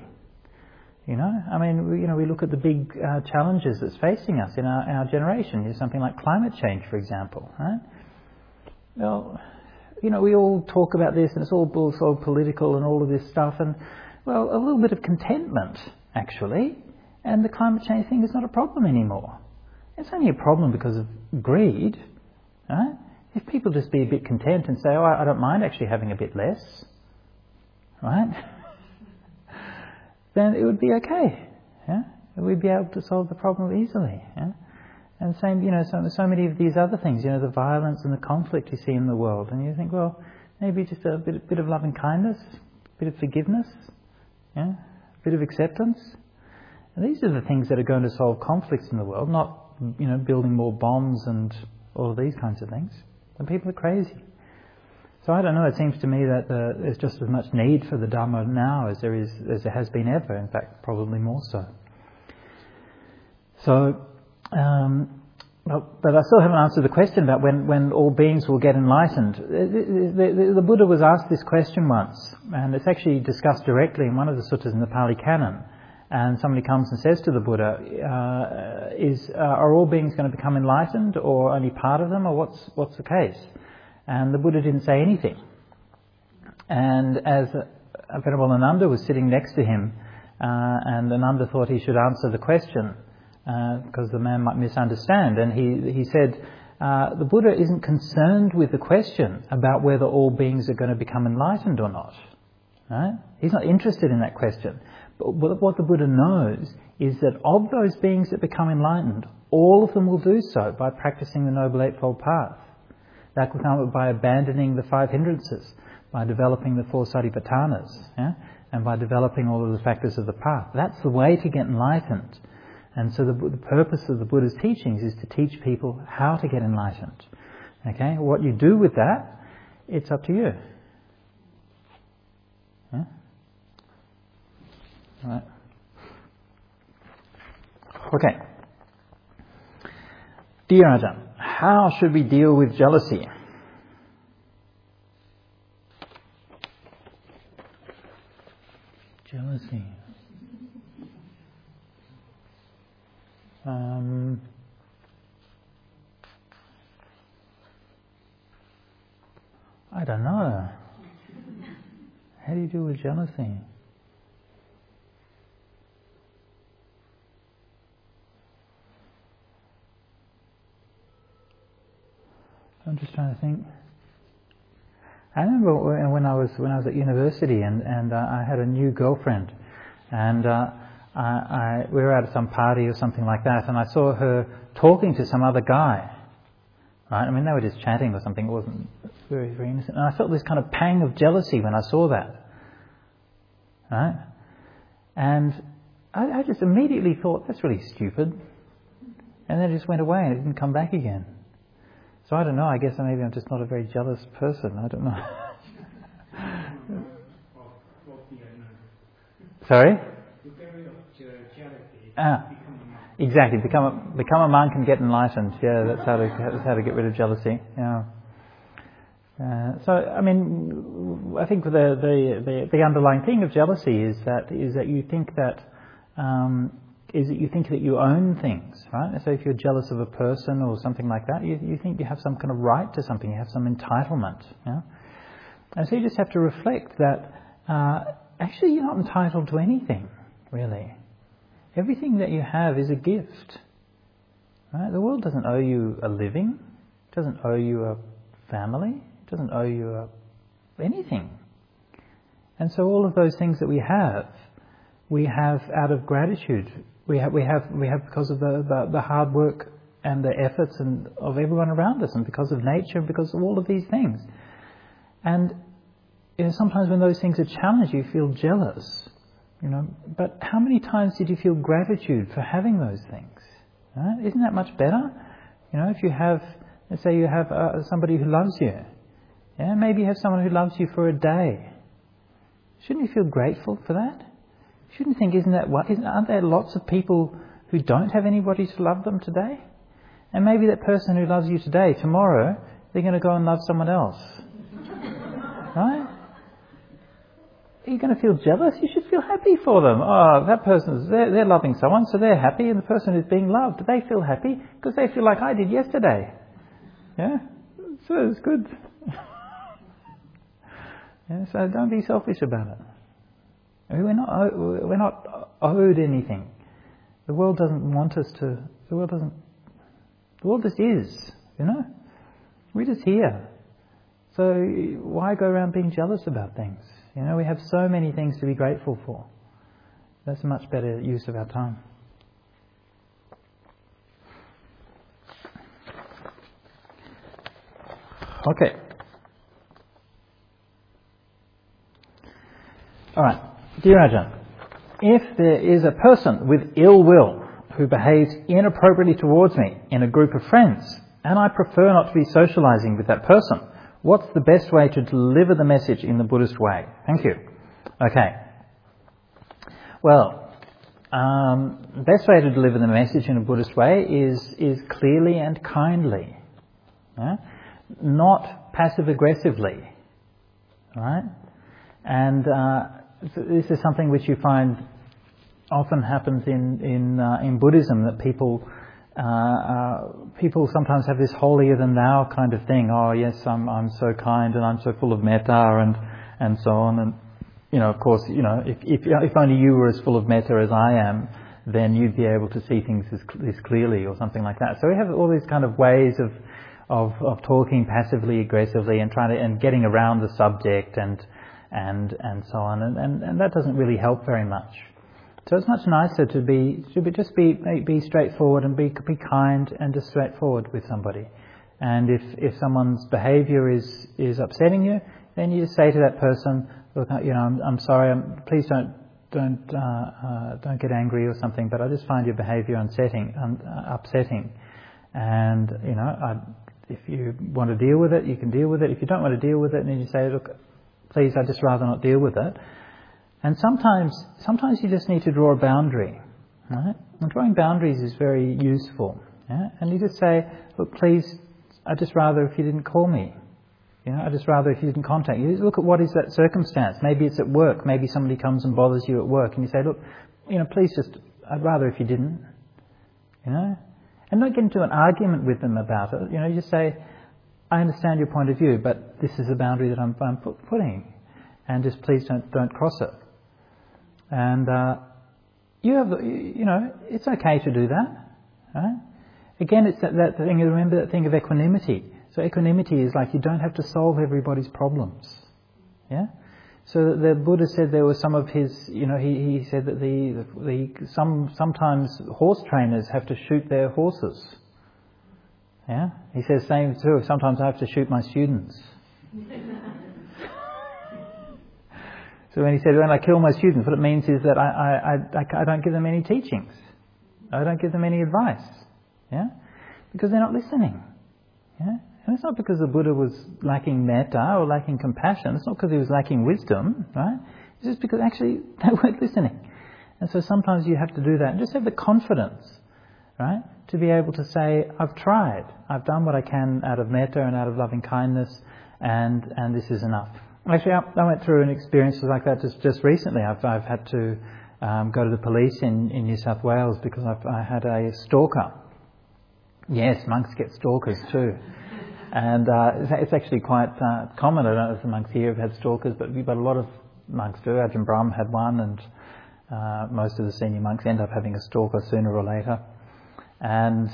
Speaker 1: We look at the big challenges that's facing us in our generation. There's something like climate change, for example, right? Well, we all talk about this, and it's all so political and all of this stuff, and, well, a little bit of contentment, actually, and the climate change thing is not a problem anymore. It's only a problem because of greed, right? If people just be a bit content and say, oh, I don't mind actually having a bit less, right? Then it would be okay. Yeah? We'd be able to solve the problem easily. Yeah? And same, so many of these other things, the violence and the conflict you see in the world, and you think, well, maybe just a bit of loving kindness, a bit of forgiveness, yeah? A bit of acceptance. And these are the things that are going to solve conflicts in the world, not building more bombs and all of these kinds of things. And people are crazy. So I don't know, it seems to me that there's just as much need for the Dhamma now as there has been ever, in fact probably more so. So, but I still haven't answered the question about when all beings will get enlightened. The Buddha was asked this question once, and it's actually discussed directly in one of the suttas in the Pali Canon. And somebody comes and says to the Buddha, are all beings going to become enlightened, or only part of them, or what's the case? And the Buddha didn't say anything. And as Venerable Ananda was sitting next to him, and Ananda thought he should answer the question, because the man might misunderstand, and he said, the Buddha isn't concerned with the question about whether all beings are going to become enlightened or not. Right? He's not interested in that question. But what the Buddha knows is that of those beings that become enlightened, all of them will do so by practicing the Noble Eightfold Path. That will come by abandoning the 5 hindrances, by developing the 4 satipatthanas, yeah? And by developing all of the factors of the path. That's the way to get enlightened. And so the purpose of the Buddha's teachings is to teach people how to get enlightened. Okay? What you do with that, it's up to you. Yeah? All right. Okay. Dear Ajahn, how should we deal with jealousy? Jealousy. I don't know. How do you deal with jealousy? I'm just trying to think. I remember when I was at university and I had a new girlfriend, and we were at some party or something like that, and I saw her talking to some other guy. Right? I mean, they were just chatting or something. It wasn't very, very innocent. And I felt this kind of pang of jealousy when I saw that. Right? And I just immediately thought, that's really stupid. And then it just went away and it didn't come back again. So I don't know, I guess maybe I'm just not a very jealous person. I don't know. Sorry? Exactly. Become a monk and get enlightened. Yeah, that's how to get rid of jealousy. Yeah. So I mean, I think the underlying thing of jealousy is that you think that you own things, right? So if you're jealous of a person or something like that, you think you have some kind of right to something, you have some entitlement. Yeah? And so you just have to reflect that actually you're not entitled to anything, really. Everything that you have is a gift. Right? The world doesn't owe you a living, it doesn't owe you a family, it doesn't owe you anything. And so all of those things that we have out of gratitude. We have because of the hard work and the efforts of everyone around us, and because of nature, and because of all of these things. And sometimes when those things are challenged, you feel jealous. But how many times did you feel gratitude for having those things? Right? Isn't that much better? If you have, let's say you have somebody who loves you. Yeah, maybe you have someone who loves you for a day. Shouldn't you feel grateful for that? Shouldn't you think, aren't there lots of people who don't have anybody to love them today? And maybe that person who loves you today, tomorrow, they're going to go and love someone else. Right? Are you going to feel jealous? You should feel happy for them. Oh, that person's, they're loving someone, so they're happy, and the person who's being loved, they feel happy because they feel like I did yesterday. Yeah? So it's good. Yeah, so don't be selfish about it. We're not owed anything. The world doesn't want us to. The world just is. We're just here. So why go around being jealous about things? We have so many things to be grateful for. That's a much better use of our time. Okay. All right. Dear Ajahn, if there is a person with ill will who behaves inappropriately towards me in a group of friends, and I prefer not to be socializing with that person, what's the best way to deliver the message in the Buddhist way? Thank you. Okay. Well, the best way to deliver the message in a Buddhist way is clearly and kindly. Yeah? Not passive-aggressively. Right? And this is something which you find often happens in Buddhism, that people sometimes have this holier than thou kind of thing. Oh yes, I'm so kind and I'm so full of metta and so on. And of course, if only you were as full of metta as I am, then you'd be able to see things as clearly, or something like that. So we have all these kind of ways of talking passively, aggressively, and and getting around the subject and so on, and that doesn't really help very much. So it's much nicer to be straightforward and be kind and just straightforward with somebody. And if someone's behaviour is upsetting you, then you just say to that person, look, I'm sorry, please don't get angry or something, but I just find your behaviour upsetting. And if you want to deal with it, you can deal with it. If you don't want to deal with it, then you say, look, please, I'd just rather not deal with it. And sometimes you just need to draw a boundary, right? And drawing boundaries is very useful. Yeah? And you just say, look, please, I'd just rather if you didn't call me. I'd just rather if you didn't contact me. You look at what is that circumstance. Maybe it's at work. Maybe somebody comes and bothers you at work, and you say, look, please I'd rather if you didn't. And don't get into an argument with them about it. You just say, I understand your point of view, but this is a boundary that I'm putting, and just please don't cross it. And it's okay to do that, right? Again, it's that thing. Remember that thing of equanimity. So equanimity is like you don't have to solve everybody's problems. Yeah. So the Buddha said there were some of his. He said that sometimes horse trainers have to shoot their horses. Yeah. He says same too. Sometimes I have to shoot my students. So when he said, when I kill my students, what it means is that I don't give them any teachings. I don't give them any advice. Yeah? Because they're not listening. Yeah? And it's not because the Buddha was lacking metta or lacking compassion. It's not because he was lacking wisdom, right? It's just because actually they weren't listening. And so sometimes you have to do that. And just have the confidence, right? To be able to say, I've tried. I've done what I can out of metta and out of loving kindness, and this is enough. Actually, I went through an experience like that just recently. I've had to go to the police in New South Wales because I had a stalker. Yes, monks get stalkers too. And it's actually quite common. I don't know if the monks here have had stalkers, but a lot of monks do. Ajahn Brahm had one, and most of the senior monks end up having a stalker sooner or later. And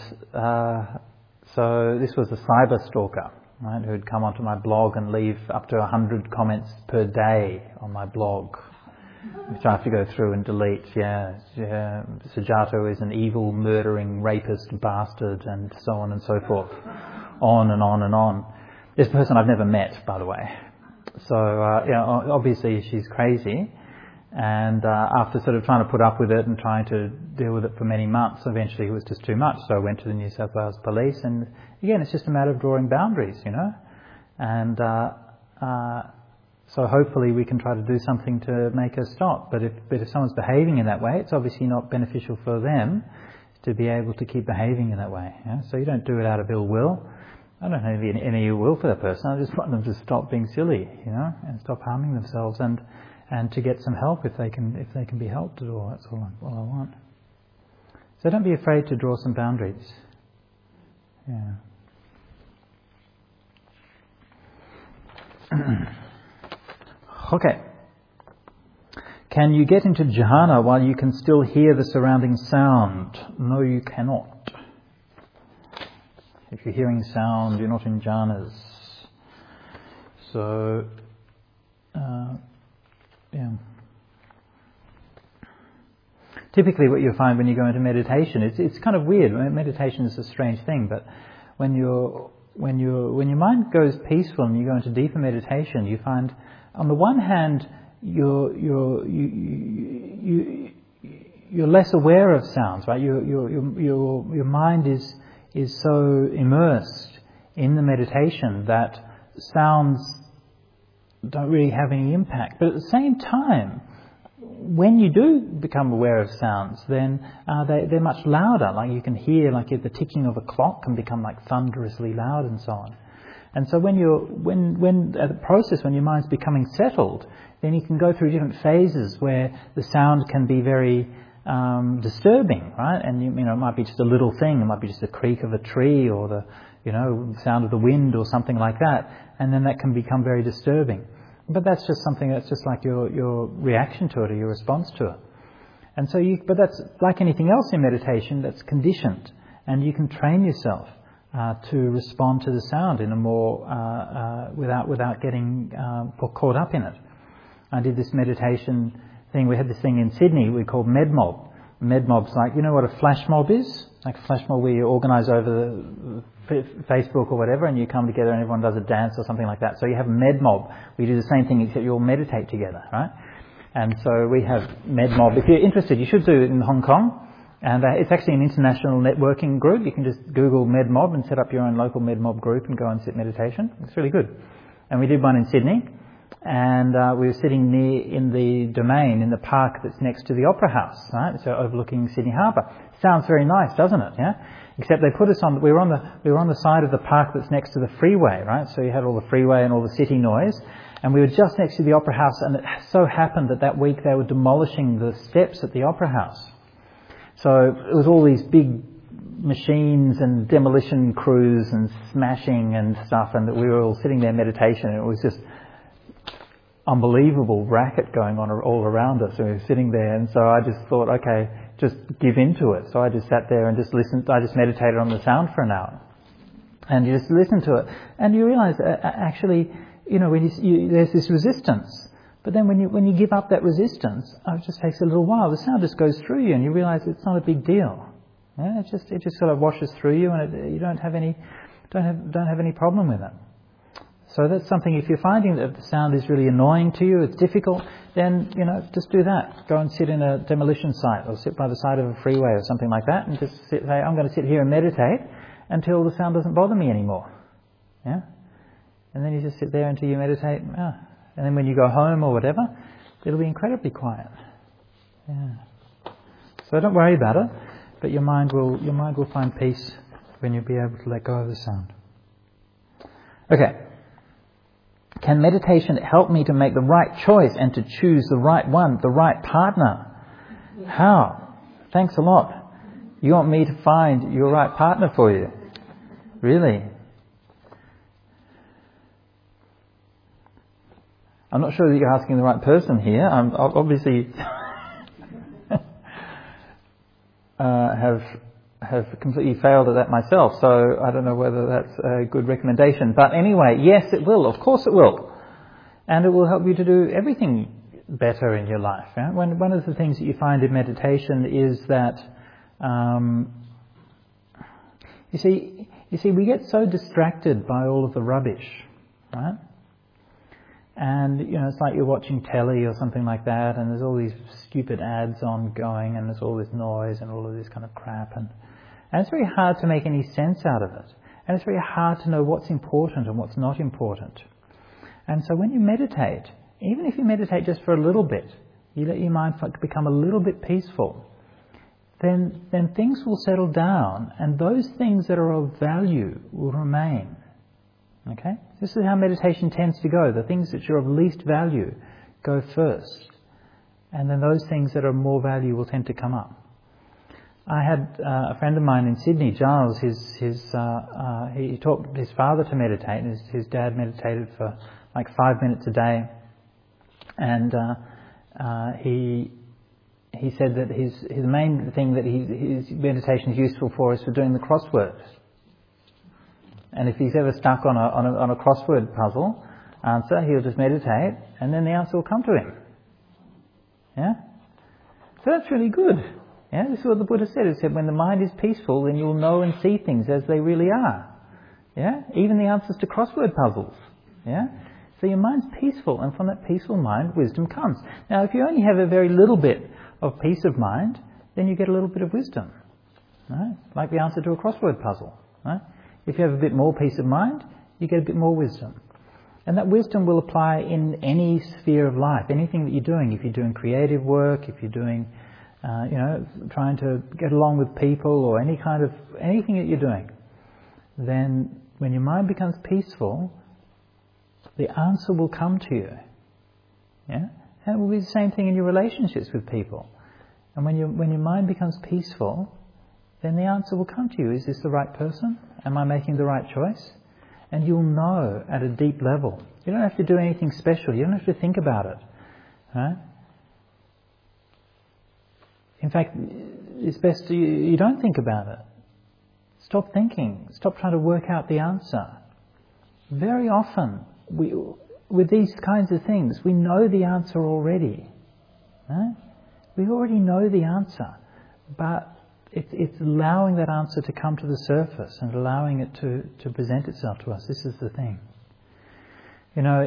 Speaker 1: so this was a cyber stalker, right, who'd come onto my blog and leave up to 100 comments per day on my blog. which I have to go through and delete. Yeah. Sujato is an evil, murdering, rapist, bastard, and so on and so forth. On and on and on. This person I've never met, by the way. So, obviously she's crazy. And after sort of trying to put up with it and trying to deal with it for many months, eventually it was just too much. So I went to the New South Wales Police, and again, it's just a matter of drawing boundaries, And so hopefully we can try to do something to make her stop. But if someone's behaving in that way, it's obviously not beneficial for them to be able to keep behaving in that way. So you don't do it out of ill will. I don't have any ill will for that person. I just want them to stop being silly, and stop harming themselves, and to get some help if they can be helped at all. That's all I want. So don't be afraid to draw some boundaries. Yeah. Okay. Can you get into jhana while you can still hear the surrounding sound? No, you cannot. If you're hearing sound, you're not in jhanas. So, Typically what you'll find when you go into meditation, it's kind of weird. Meditation is a strange thing, but when your mind goes peaceful and you go into deeper meditation, you find, on the one hand, you're less aware of sounds, right? Your mind is so immersed in the meditation that sounds don't really have any impact. But at the same time, when you do become aware of sounds, then they're much louder. Like you can hear, like the ticking of a clock can become like thunderously loud and so on. And so when the process, when your mind's becoming settled, then you can go through different phases where the sound can be very disturbing, right? And it might be just a little thing. It might be just the creak of a tree or the sound of the wind or something like that. And then that can become very disturbing. But that's just something that's just like your reaction to it or your response to it. And so but that's like anything else in meditation, that's conditioned. And you can train yourself to respond to the sound in a more, without getting caught up in it. I did this meditation thing. We had this thing in Sydney we called MedMob. MedMob's like, what a flash mob is? Like a flash mob where you organise over the Facebook or whatever, and you come together and everyone does a dance or something like that. So you have MedMob, where you do the same thing except you all meditate together, right? And so we have MedMob. If you're interested, you should do it in Hong Kong. And it's actually an international networking group. You can just Google MedMob and set up your own local MedMob group and go and sit meditation. It's really good. And we did one in Sydney. And we were sitting in the Domain, in the park that's next to the Opera House, right? So overlooking Sydney Harbour. Sounds very nice, doesn't it? Yeah. Except they put us on. We were on the side of the park that's next to the freeway, right? So you had all the freeway and all the city noise, and we were just next to the Opera House. And it so happened that week they were demolishing the steps at the Opera House. So it was all these big machines and demolition crews and smashing and stuff, and that we were all sitting there meditation, and it was just unbelievable racket going on all around us. And we were sitting there, and so I just thought, okay, just give in to it. So I just sat there and just listened. I just meditated on the sound for an hour, and you just listen to it, and you realise actually, when there's this resistance. But then when you give up that resistance, it just takes a little while. The sound just goes through you, and you realise it's not a big deal. Yeah, it just sort of washes through you, and you don't have any problem with it. So that's something. If you're finding that the sound is really annoying to you, it's difficult, then just do that. Go and sit in a demolition site, or sit by the side of a freeway or something like that, and just say, I'm going to sit here and meditate until the sound doesn't bother me anymore. Yeah, and then you just sit there until you meditate. And then when you go home or whatever, it'll be incredibly quiet. Yeah. So don't worry about it, but your mind will find peace when you'll be able to let go of the sound. Okay. Can meditation help me to make the right choice and to choose the right one, the right partner? How? Thanks a lot. You want me to find your right partner for you? Really? I'm not sure that you're asking the right person here. I'm obviously have completely failed at that myself, so I don't know whether that's a good recommendation. But anyway, yes, it will. Of course it will. And it will help you to do everything better in your life. Yeah? One of the things that you find in meditation is that, you see, we get so distracted by all of the rubbish, right? And, it's like you're watching telly or something like that, and there's all these stupid ads ongoing, and there's all this noise and all of this kind of crap, and it's very hard to make any sense out of it. And it's very hard to know what's important and what's not important. And so when you meditate, even if you meditate just for a little bit, you let your mind become a little bit peaceful, then things will settle down, and those things that are of value will remain. Okay? This is how meditation tends to go. The things that are of least value go first, and then those things that are more value will tend to come up. I had a friend of mine in Sydney, Giles. He taught his father to meditate, and his dad meditated for like 5 minutes a day, and he said that his main thing that his meditation is useful for is for doing the crossword. And if he's ever stuck on a crossword puzzle answer, he'll just meditate, and then the answer will come to him. Yeah? So that's really good. Yeah? This is what the Buddha said. He said, when the mind is peaceful, then you'll know and see things as they really are. Yeah? Even the answers to crossword puzzles. Yeah? So your mind's peaceful, and from that peaceful mind, wisdom comes. Now, if you only have a very little bit of peace of mind, then you get a little bit of wisdom. Right? Like the answer to a crossword puzzle. Right? If you have a bit more peace of mind, you get a bit more wisdom. And that wisdom will apply in any sphere of life, anything that you're doing. If you're doing creative work, if you're doing, trying to get along with people, or anything that you're doing, then when your mind becomes peaceful, the answer will come to you. Yeah? And it will be the same thing in your relationships with people. And when your mind becomes peaceful, then the answer will come to you. Is this the right person? Am I making the right choice? And you'll know at a deep level. You don't have to do anything special. You don't have to think about it. Right? In fact, it's best you don't think about it. Stop thinking. Stop trying to work out the answer. Very often, with these kinds of things, we know the answer already. Right? We already know the answer. But it's allowing that answer to come to the surface and allowing it to present itself to us. This is the thing. Not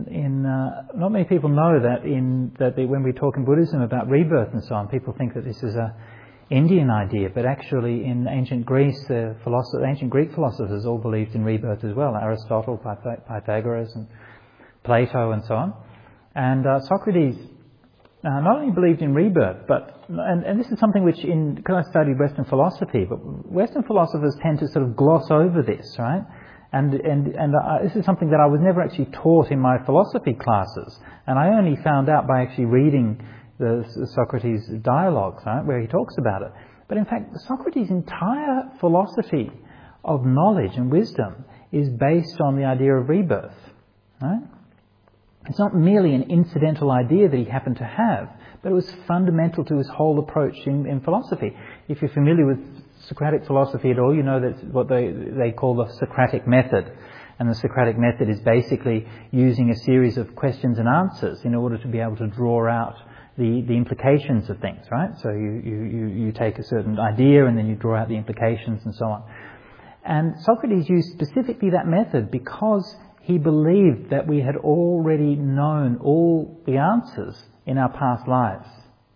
Speaker 1: many people know that when we talk in Buddhism about rebirth and so on, people think that this is a Indian idea, but actually in ancient Greece, the ancient Greek philosophers all believed in rebirth as well. Aristotle, Pythagoras, and Plato, and so on. And Socrates not only believed in rebirth, and this is something which, because I studied Western philosophy, but Western philosophers tend to sort of gloss over this, right? And this is something that I was never actually taught in my philosophy classes, and I only found out by actually reading the Socrates dialogues, right, where he talks about it. But in fact, Socrates' entire philosophy of knowledge and wisdom is based on the idea of rebirth, right? It's not merely an incidental idea that he happened to have, but it was fundamental to his whole approach in philosophy. If you're familiar with Socratic philosophy at all, you know that's what they call the Socratic method. And the Socratic method is basically using a series of questions and answers in order to be able to draw out the implications of things, right? So you take a certain idea and then you draw out the implications and so on. And Socrates used specifically that method because he believed that we had already known all the answers in our past lives.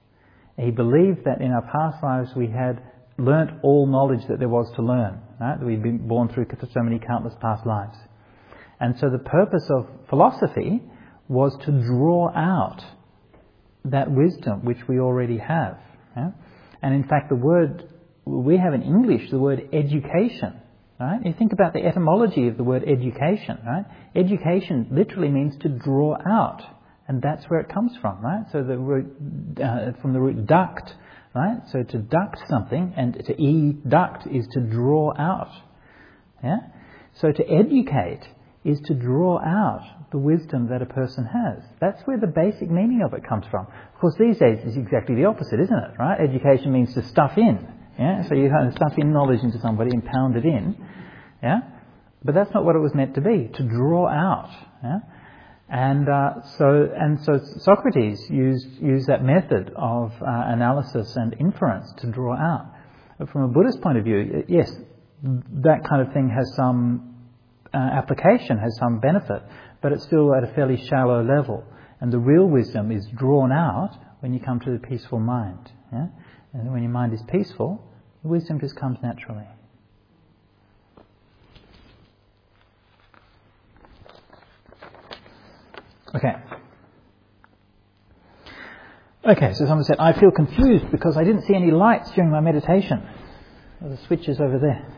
Speaker 1: He believed that in our past lives we had learnt all knowledge that there was to learn, right? That we'd been born through so many countless past lives. And so the purpose of philosophy was to draw out that wisdom which we already have. Yeah? And in fact, the word we have in English, the word education, right? You think about the etymology of the word education, right? Education literally means to draw out, and that's where it comes from, right? So the root, from the root duct, right? So to duct something, and to educt is to draw out. Yeah? So to educate is to draw out the wisdom that a person has. That's where the basic meaning of it comes from. Of course, these days it's exactly the opposite, isn't it? Right? Education means to stuff in. Yeah? So you kind of stuff in knowledge into somebody and pound it in. Yeah? But that's not what it was meant to be, to draw out. Yeah? And so Socrates used that method of analysis and inference to draw out. But from a Buddhist point of view, yes, that kind of thing has some application, has some benefit, but it's still at a fairly shallow level. And the real wisdom is drawn out when you come to the peaceful mind. Yeah? And when your mind is peaceful, the wisdom just comes naturally. Okay, so someone said, I feel confused because I didn't see any lights during my meditation. Well, the switch is over there.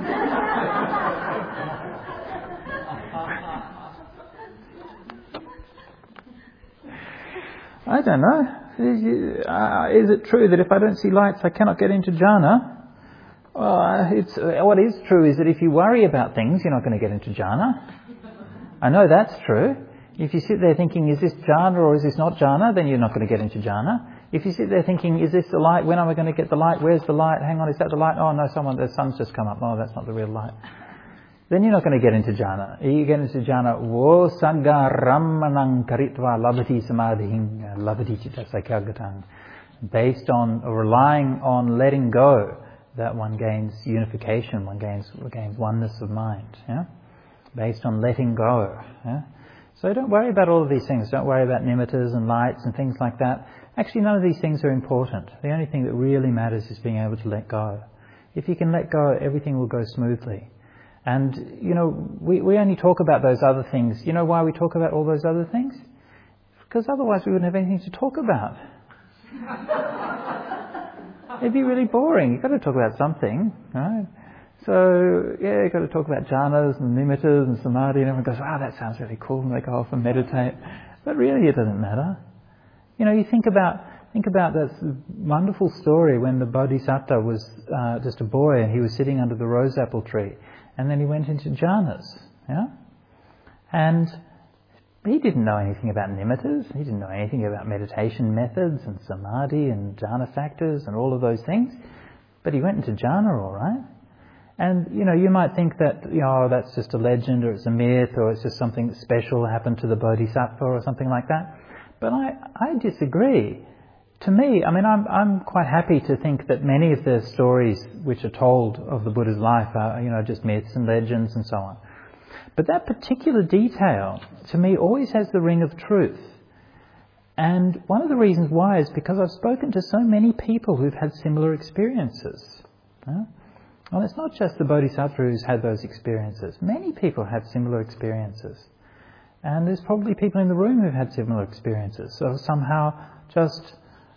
Speaker 1: I don't know. Is it true that if I don't see lights, I cannot get into jhana? Well, what is true is that if you worry about things, you're not going to get into jhana. I know that's true. If you sit there thinking, is this jhana or is this not jhana, then you're not going to get into jhana. If you sit there thinking, is this the light? When am I going to get the light? Where's the light? Hang on, is that the light? Oh no, the sun's just come up. Oh, that's not the real light. Then you're not going to get into jhana. You get into jhana, wo sagga rammanang karitva labhati samadhing labhati citta sakyagatang. Based on, or relying on letting go, that one gains unification, one gains oneness of mind. Yeah? Based on letting go. Yeah? So don't worry about all of these things. Don't worry about nimittas and lights and things like that. Actually, none of these things are important. The only thing that really matters is being able to let go. If you can let go, everything will go smoothly. And, we only talk about those other things. You know why we talk about all those other things? Because otherwise we wouldn't have anything to talk about. It'd be really boring. You've got to talk about something, right? So, yeah, you've got to talk about jhanas and nimittas and samadhi, and everyone goes, wow, that sounds really cool, and they go off and meditate. But really it doesn't matter. You think about this wonderful story when the Bodhisattva was just a boy and he was sitting under the rose apple tree, and then he went into jhanas, yeah? And he didn't know anything about nimittas, he didn't know anything about meditation methods and samadhi and jhana factors and all of those things, but he went into jhana all right. And, you might think that, that's just a legend or it's a myth or it's just something special happened to the Bodhisattva or something like that. But I disagree. To me, I'm quite happy to think that many of the stories which are told of the Buddha's life are, just myths and legends and so on. But that particular detail, to me, always has the ring of truth. And one of the reasons why is because I've spoken to so many people who've had similar experiences. Yeah? Well, it's not just the Bodhisattva who's had those experiences. Many people have similar experiences. And there's probably people in the room who've had similar experiences. So somehow just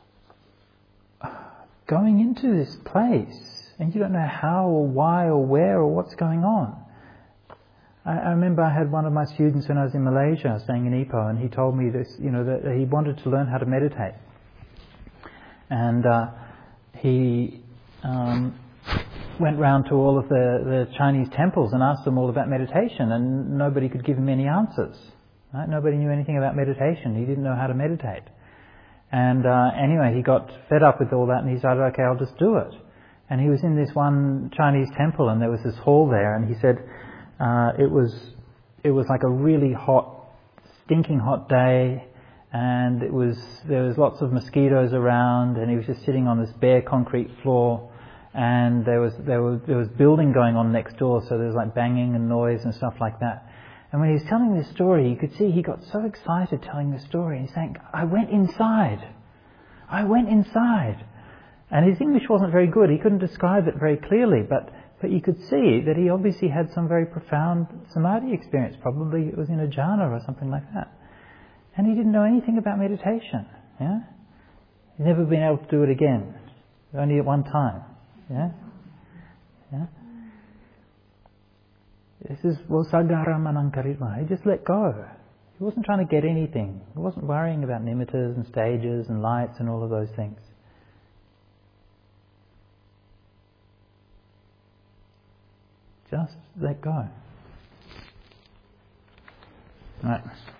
Speaker 1: going into this place and you don't know how or why or where or what's going on. I remember I had one of my students when I was in Malaysia staying in Ipoh, and he told me this, that he wanted to learn how to meditate. And he went round to all of the Chinese temples and asked them all about meditation, and nobody could give him any answers. Right? Nobody knew anything about meditation. He didn't know how to meditate. And anyway, he got fed up with all that and he decided, okay, I'll just do it. And he was in this one Chinese temple and there was this hall there, and he said it was like a really hot, stinking hot day, and there was lots of mosquitoes around, and he was just sitting on this bare concrete floor. And there was building going on next door, so there was like banging and noise and stuff like that. And when he was telling this story, you could see he got so excited telling the story. He's saying, I went inside. And his English wasn't very good. He couldn't describe it very clearly, but you could see that he obviously had some very profound samadhi experience. Probably it was in a jhana or something like that. And he didn't know anything about meditation. Yeah? He'd never been able to do it again. Only at one time. Yeah? Yeah? This is Vosagara Manankaritma. He just let go. He wasn't trying to get anything. He wasn't worrying about nimittas and stages and lights and all of those things. Just let go. Right.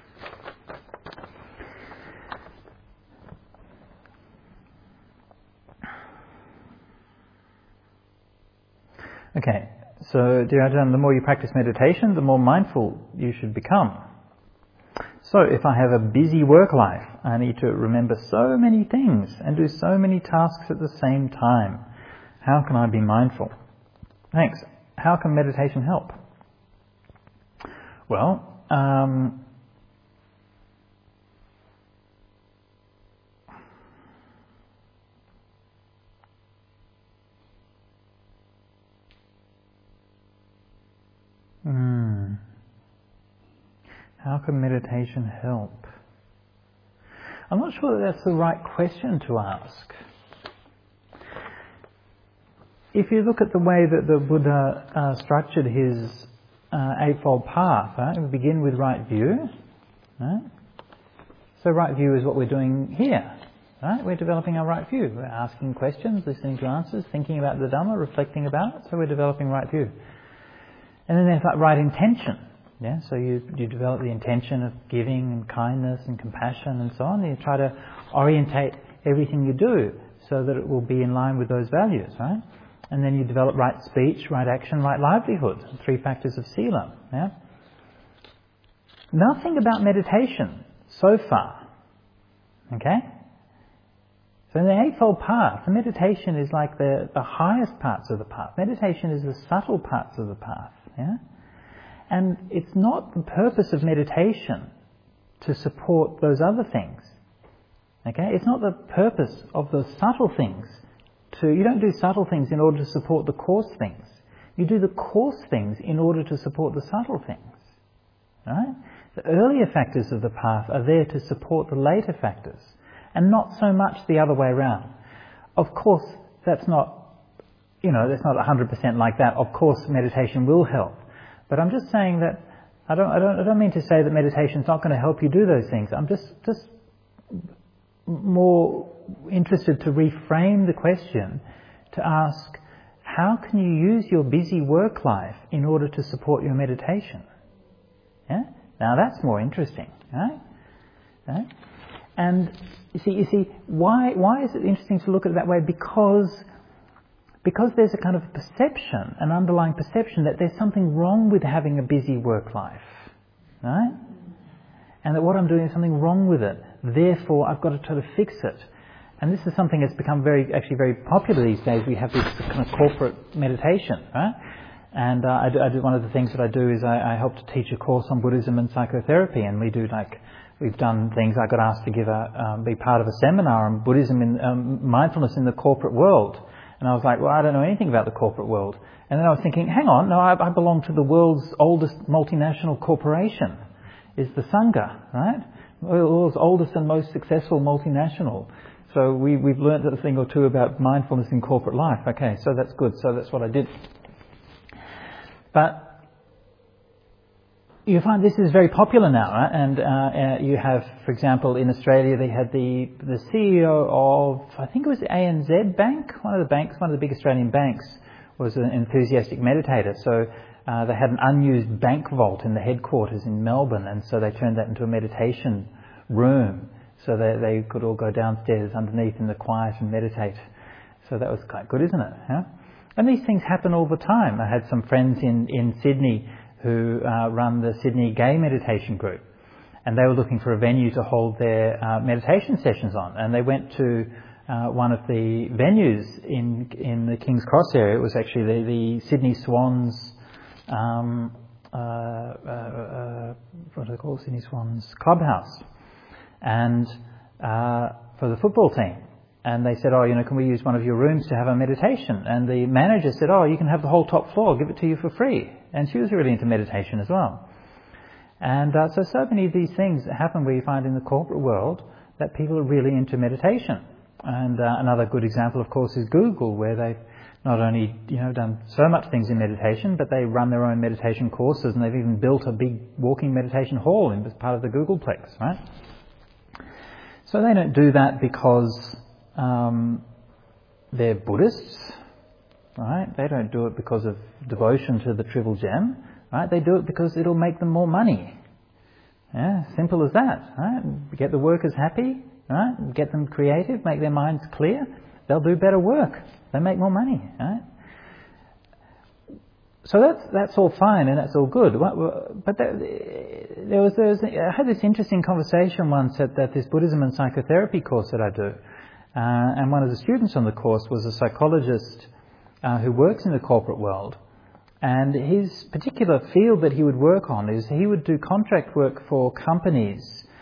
Speaker 1: Okay, so dear Ajahn, the more you practice meditation, the more mindful you should become. So if I have a busy work life, I need to remember so many things and do so many tasks at the same time. How can I be mindful? Thanks. How can meditation help? Well, how can meditation help? I'm not sure that that's the right question to ask. If you look at the way that the Buddha structured his Eightfold Path, right? We begin with right view. Right? So right view is what we're doing here. Right? We're developing our right view. We're asking questions, listening to answers, thinking about the Dhamma, reflecting about it. So we're developing right view. And then there's that right intention. Yeah? So you develop the intention of giving and kindness and compassion and so on. And you try to orientate everything you do so that it will be in line with those values, right? And then you develop right speech, right action, right livelihood. 3 factors of sila. Yeah? Nothing about meditation so far. Okay? So in the Eightfold Path, the meditation is like the highest parts of the path. Meditation is the subtle parts of the path. Yeah? And it's not the purpose of meditation to support those other things. Okay? It's not the purpose of the subtle things. You don't do subtle things in order to support the coarse things. You do the coarse things in order to support the subtle things. Right? The earlier factors of the path are there to support the later factors, and not so much the other way around. Of course, that's not 100% like that. Of course, meditation will help. But I'm just saying that I don't mean to say that meditation is not going to help you do those things. I'm just more interested to reframe the question to ask, how can you use your busy work life in order to support your meditation? Yeah? Now that's more interesting, right? Right? And you see, why is it interesting to look at it that way? Because there's a kind of perception, an underlying perception that there's something wrong with having a busy work life, right? And that what I'm doing is something wrong with it. Therefore, I've got to try to fix it. And this is something that's become very popular these days. We have this kind of corporate meditation, right? And I do one of the things that I do is I help to teach a course on Buddhism and psychotherapy, and we've done things. I got asked to be part of a seminar on Buddhism and mindfulness in the corporate world. And I was like, well, I don't know anything about the corporate world. And then I was thinking, hang on, no, I belong to the world's oldest multinational corporation. Is the Sangha, right? The world's oldest and most successful multinational. So we've learnt a thing or two about mindfulness in corporate life. Okay, so that's good. So that's what I did. But you find this is very popular now, right? And you have, for example, in Australia, they had the CEO of, I think it was the ANZ Bank, one of the big Australian banks, was an enthusiastic meditator. So they had an unused bank vault in the headquarters in Melbourne, and so they turned that into a meditation room, so they could all go downstairs underneath in the quiet and meditate. So that was quite good, isn't it? Yeah? And these things happen all the time. I had some friends in Sydney who run the Sydney Gay Meditation Group, and they were looking for a venue to hold their meditation sessions on, and they went to one of the venues in the King's Cross area. It was actually the Sydney Swans, what do they call Sydney Swans Clubhouse, and for the football team. And they said, can we use one of your rooms to have a meditation? And the manager said, you can have the whole top floor, I'll give it to you for free. And she was really into meditation as well. And so many of these things happen where you find in the corporate world that people are really into meditation. And another good example, of course, is Google, where they've not only done so much things in meditation, but they run their own meditation courses, and they've even built a big walking meditation hall as part of the Googleplex, right? So they don't do that because they're Buddhists, right? They don't do it because of devotion to the Triple Gem, right? They do it because it'll make them more money. Yeah, simple as that, right? Get the workers happy, right? Get them creative, make their minds clear. They'll do better work. They make more money, right? So that's all fine and that's all good. But I had this interesting conversation once at this Buddhism and psychotherapy course that I do. And one of the students on the course was a psychologist who works in the corporate world. And his particular field that he would work on is he would do contract work for companies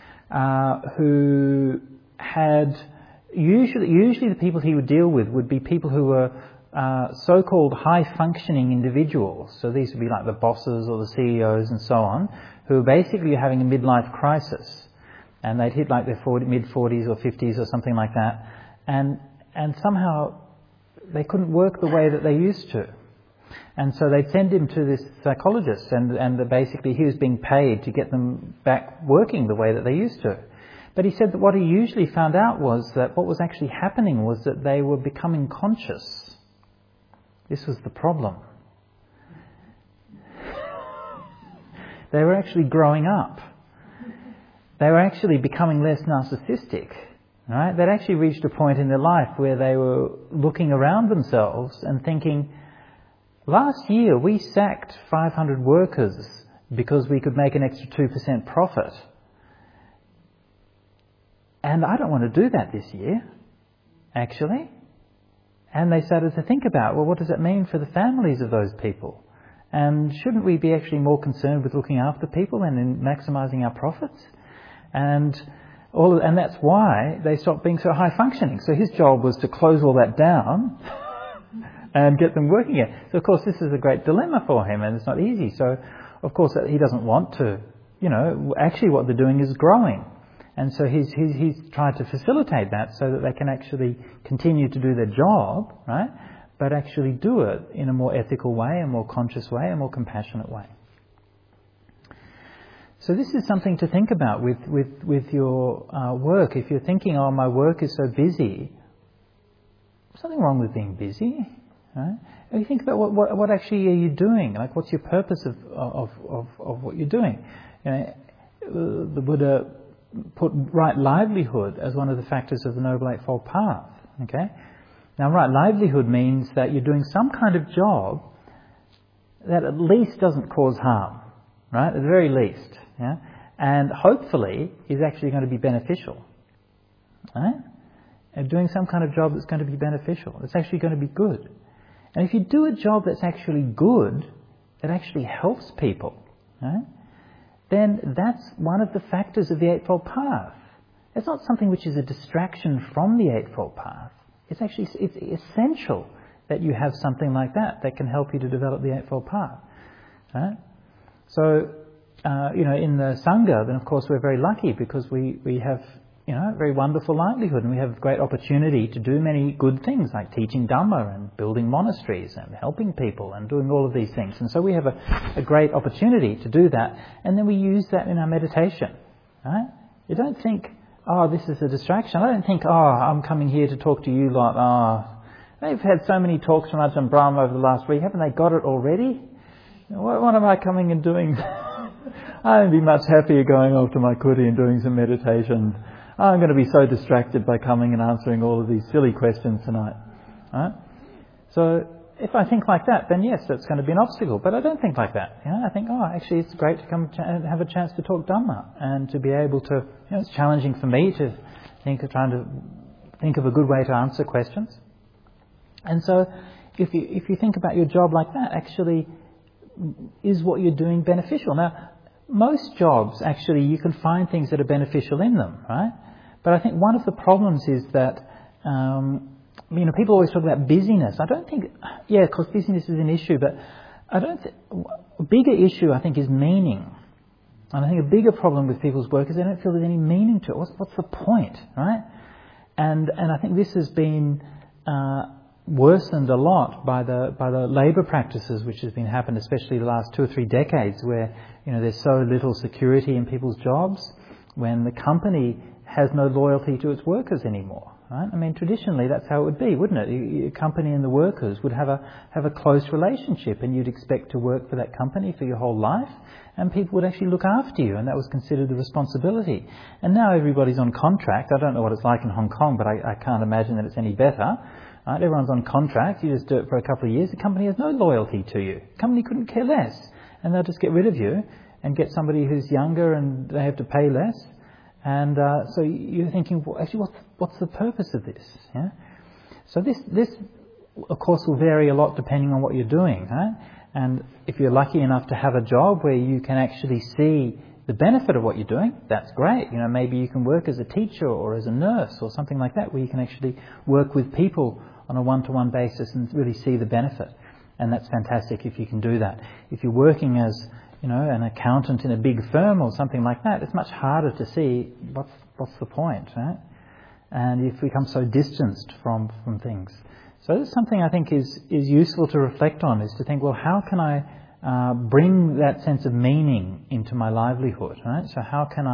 Speaker 1: who had... Usually the people he would deal with would be people who were so-called high-functioning individuals. So these would be like the bosses or the CEOs and so on, who were basically having a midlife crisis. And they'd hit like their mid-40s or 50s or something like that. And somehow they couldn't work the way that they used to. And so they'd send him to this psychologist and basically he was being paid to get them back working the way that they used to. But he said that what he usually found out was that what was actually happening was that they were becoming conscious. This was the problem. They were actually growing up. They were actually becoming less narcissistic. Right? They'd actually reached a point in their life where they were looking around themselves and thinking, last year we sacked 500 workers because we could make an extra 2% profit. And I don't want to do that this year, actually. And they started to think about, well, what does it mean for the families of those people? And shouldn't we be actually more concerned with looking after people and in maximising our profits? And that's why they stopped being so high functioning. So his job was to close all that down and get them working again. So of course this is a great dilemma for him and it's not easy. So of course he doesn't want to, actually what they're doing is growing. And so he's tried to facilitate that so that they can actually continue to do their job, right? But actually do it in a more ethical way, a more conscious way, a more compassionate way. So this is something to think about with your work. If you're thinking, oh, my work is so busy, there's nothing wrong with being busy, right? And you think about what actually are you doing? Like, what's your purpose of what you're doing? The Buddha put right livelihood as one of the factors of the Noble Eightfold Path. Okay? Now, right livelihood means that you're doing some kind of job that at least doesn't cause harm, right? At the very least, yeah? And hopefully is actually going to be beneficial, right? And doing some kind of job that's going to be beneficial. It's actually going to be good. And if you do a job that's actually good, that actually helps people, right? Then that's one of the factors of the Eightfold Path. It's not something which is a distraction from the Eightfold Path. It's essential that you have something like that can help you to develop the Eightfold Path. Right? So, in the Sangha, then of course we're very lucky because we have, a very wonderful livelihood and we have great opportunity to do many good things like teaching Dhamma and building monasteries and helping people and doing all of these things. And so we have a great opportunity to do that, and then we use that in our meditation. Right? You don't think, oh, this is a distraction. I don't think, oh, I'm coming here to talk to you lot. Oh, they've had so many talks from Ajahn Brahm over the last week. Haven't they got it already? What am I coming and doing? I'd be much happier going off to my kuti and doing some meditation. I'm going to be so distracted by coming and answering all of these silly questions tonight. Right? So if I think like that, then yes, that's going to be an obstacle. But I don't think like that. I think, oh, actually it's great to come and have a chance to talk Dhamma and to be able to, it's challenging for me to trying to think of a good way to answer questions. And so if you think about your job like that, actually, is what you're doing beneficial? Now, most jobs, actually, you can find things that are beneficial in them, right? But I think one of the problems is that, people always talk about busyness. I don't think, of course, busyness is an issue, but a bigger issue, I think, is meaning. And I think a bigger problem with people's work is they don't feel there's any meaning to it. What's the point, right? And I think this has been worsened a lot by the labour practices which has been happened, especially the last 2 or 3 decades, where there's so little security in people's jobs, when the company has no loyalty to its workers anymore. Right? I mean, traditionally that's how it would be, wouldn't it? Your company and the workers would have a close relationship, and you'd expect to work for that company for your whole life, and people would actually look after you, and that was considered a responsibility. And now everybody's on contract. I don't know what it's like in Hong Kong, but I can't imagine that it's any better. Right? Everyone's on contract. You just do it for a couple of years. The company has no loyalty to you. The company couldn't care less. And they'll just get rid of you and get somebody who's younger and they have to pay less. And so you're thinking, well, actually, what's the purpose of this? Yeah? So this, of course, will vary a lot depending on what you're doing. Right? And if you're lucky enough to have a job where you can actually see the benefit of what you're doing, that's great. You know, maybe you can work as a teacher or as a nurse or something like that, where you can actually work with people on a one-to-one basis and really see the benefit. And that's fantastic if you can do that. If you're working as, you know, an accountant in a big firm or something like that, it's much harder to see what's the point, right? And you've become so distanced from things. So that's something I think is useful to reflect on, is to think, well, how can I bring that sense of meaning into my livelihood, right? So how can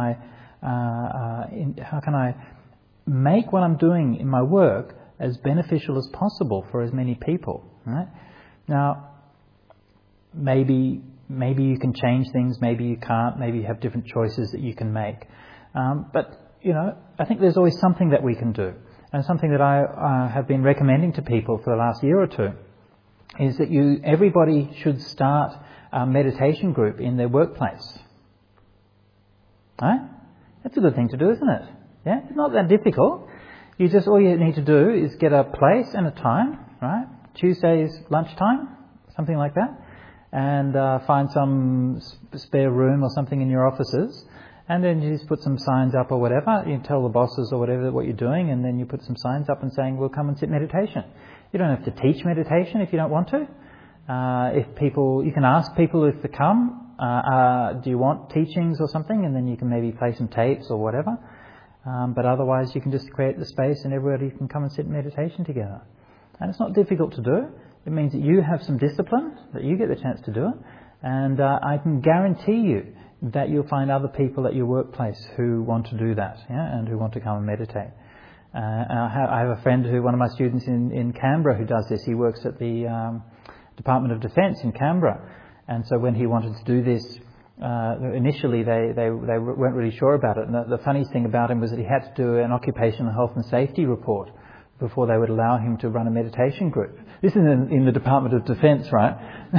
Speaker 1: I make what I'm doing in my work as beneficial as possible for as many people, right? Now, maybe you can change things, maybe you can't, maybe you have different choices that you can make. But, you know, I think there's always something that we can do. And something that I have been recommending to people for the last year or two is that everybody should start a meditation group in their workplace. Right? That's a good thing to do, isn't it? Yeah? It's not that difficult. All you need to do is get a place and a time, right? Tuesday's lunchtime, something like that, and find some spare room or something in your offices, and then you just put some signs up or whatever. You tell the bosses or whatever what you're doing, and then you put some signs up and saying, "We'll come and sit meditation." You don't have to teach meditation if you don't want to. You can ask people if they come, do you want teachings or something, and then you can maybe play some tapes or whatever. But otherwise, you can just create the space and everybody can come and sit in meditation together. And it's not difficult to do. It means that you have some discipline, that you get the chance to do it. And I can guarantee you that you'll find other people at your workplace who want to do that, yeah, and who want to come and meditate. I have a friend one of my students in Canberra who does this. He works at the Department of Defence in Canberra. And so when he wanted to do this, initially they weren't really sure about it. And the funniest thing about him was that he had to do an occupational health and safety report before they would allow him to run a meditation group. This is in the Department of Defence, right?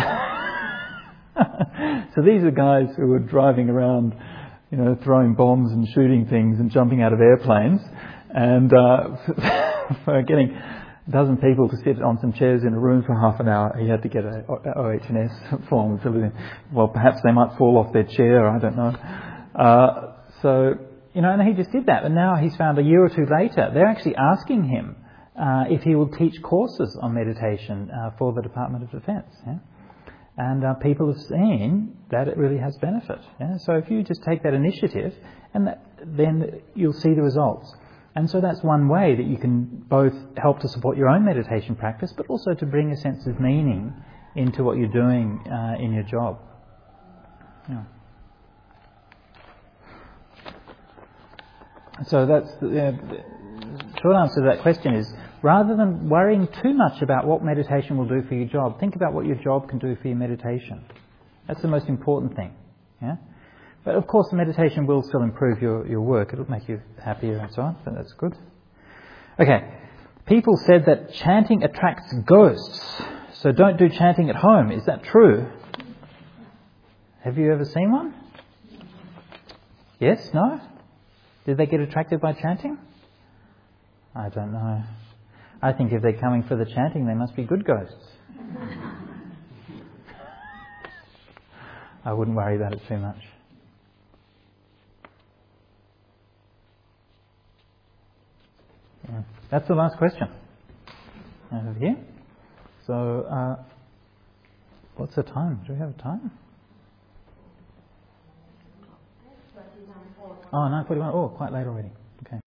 Speaker 1: So these are guys who are driving around, you know, throwing bombs and shooting things and jumping out of airplanes. And for getting a dozen people to sit on some chairs in a room for half an hour, he had to get a OH&S form. Well, perhaps they might fall off their chair, I don't know. So, you know, and he just did that. And now he's found a year or two later, they're actually asking him if he will teach courses on meditation for the Department of Defence. Yeah? And people have seen that it really has benefit. Yeah? So if you just take that initiative, then you'll see the results. And so that's one way that you can both help to support your own meditation practice, but also to bring a sense of meaning into what you're doing in your job. Yeah. So that's the short answer to that question is, rather than worrying too much about what meditation will do for your job, think about what your job can do for your meditation. That's the most important thing. Yeah. But of course, the meditation will still improve your work. It'll make you happier and so on. So that's good. Okay. People said that chanting attracts ghosts, so don't do chanting at home. Is that true? Have you ever seen one? Yes? No? Did they get attracted by chanting? I don't know. I think if they're coming for the chanting, they must be good ghosts. I wouldn't worry about it too much. Yeah. That's the last question over here. So, what's the time? Do we have a time? 9:41. Oh, quite late already.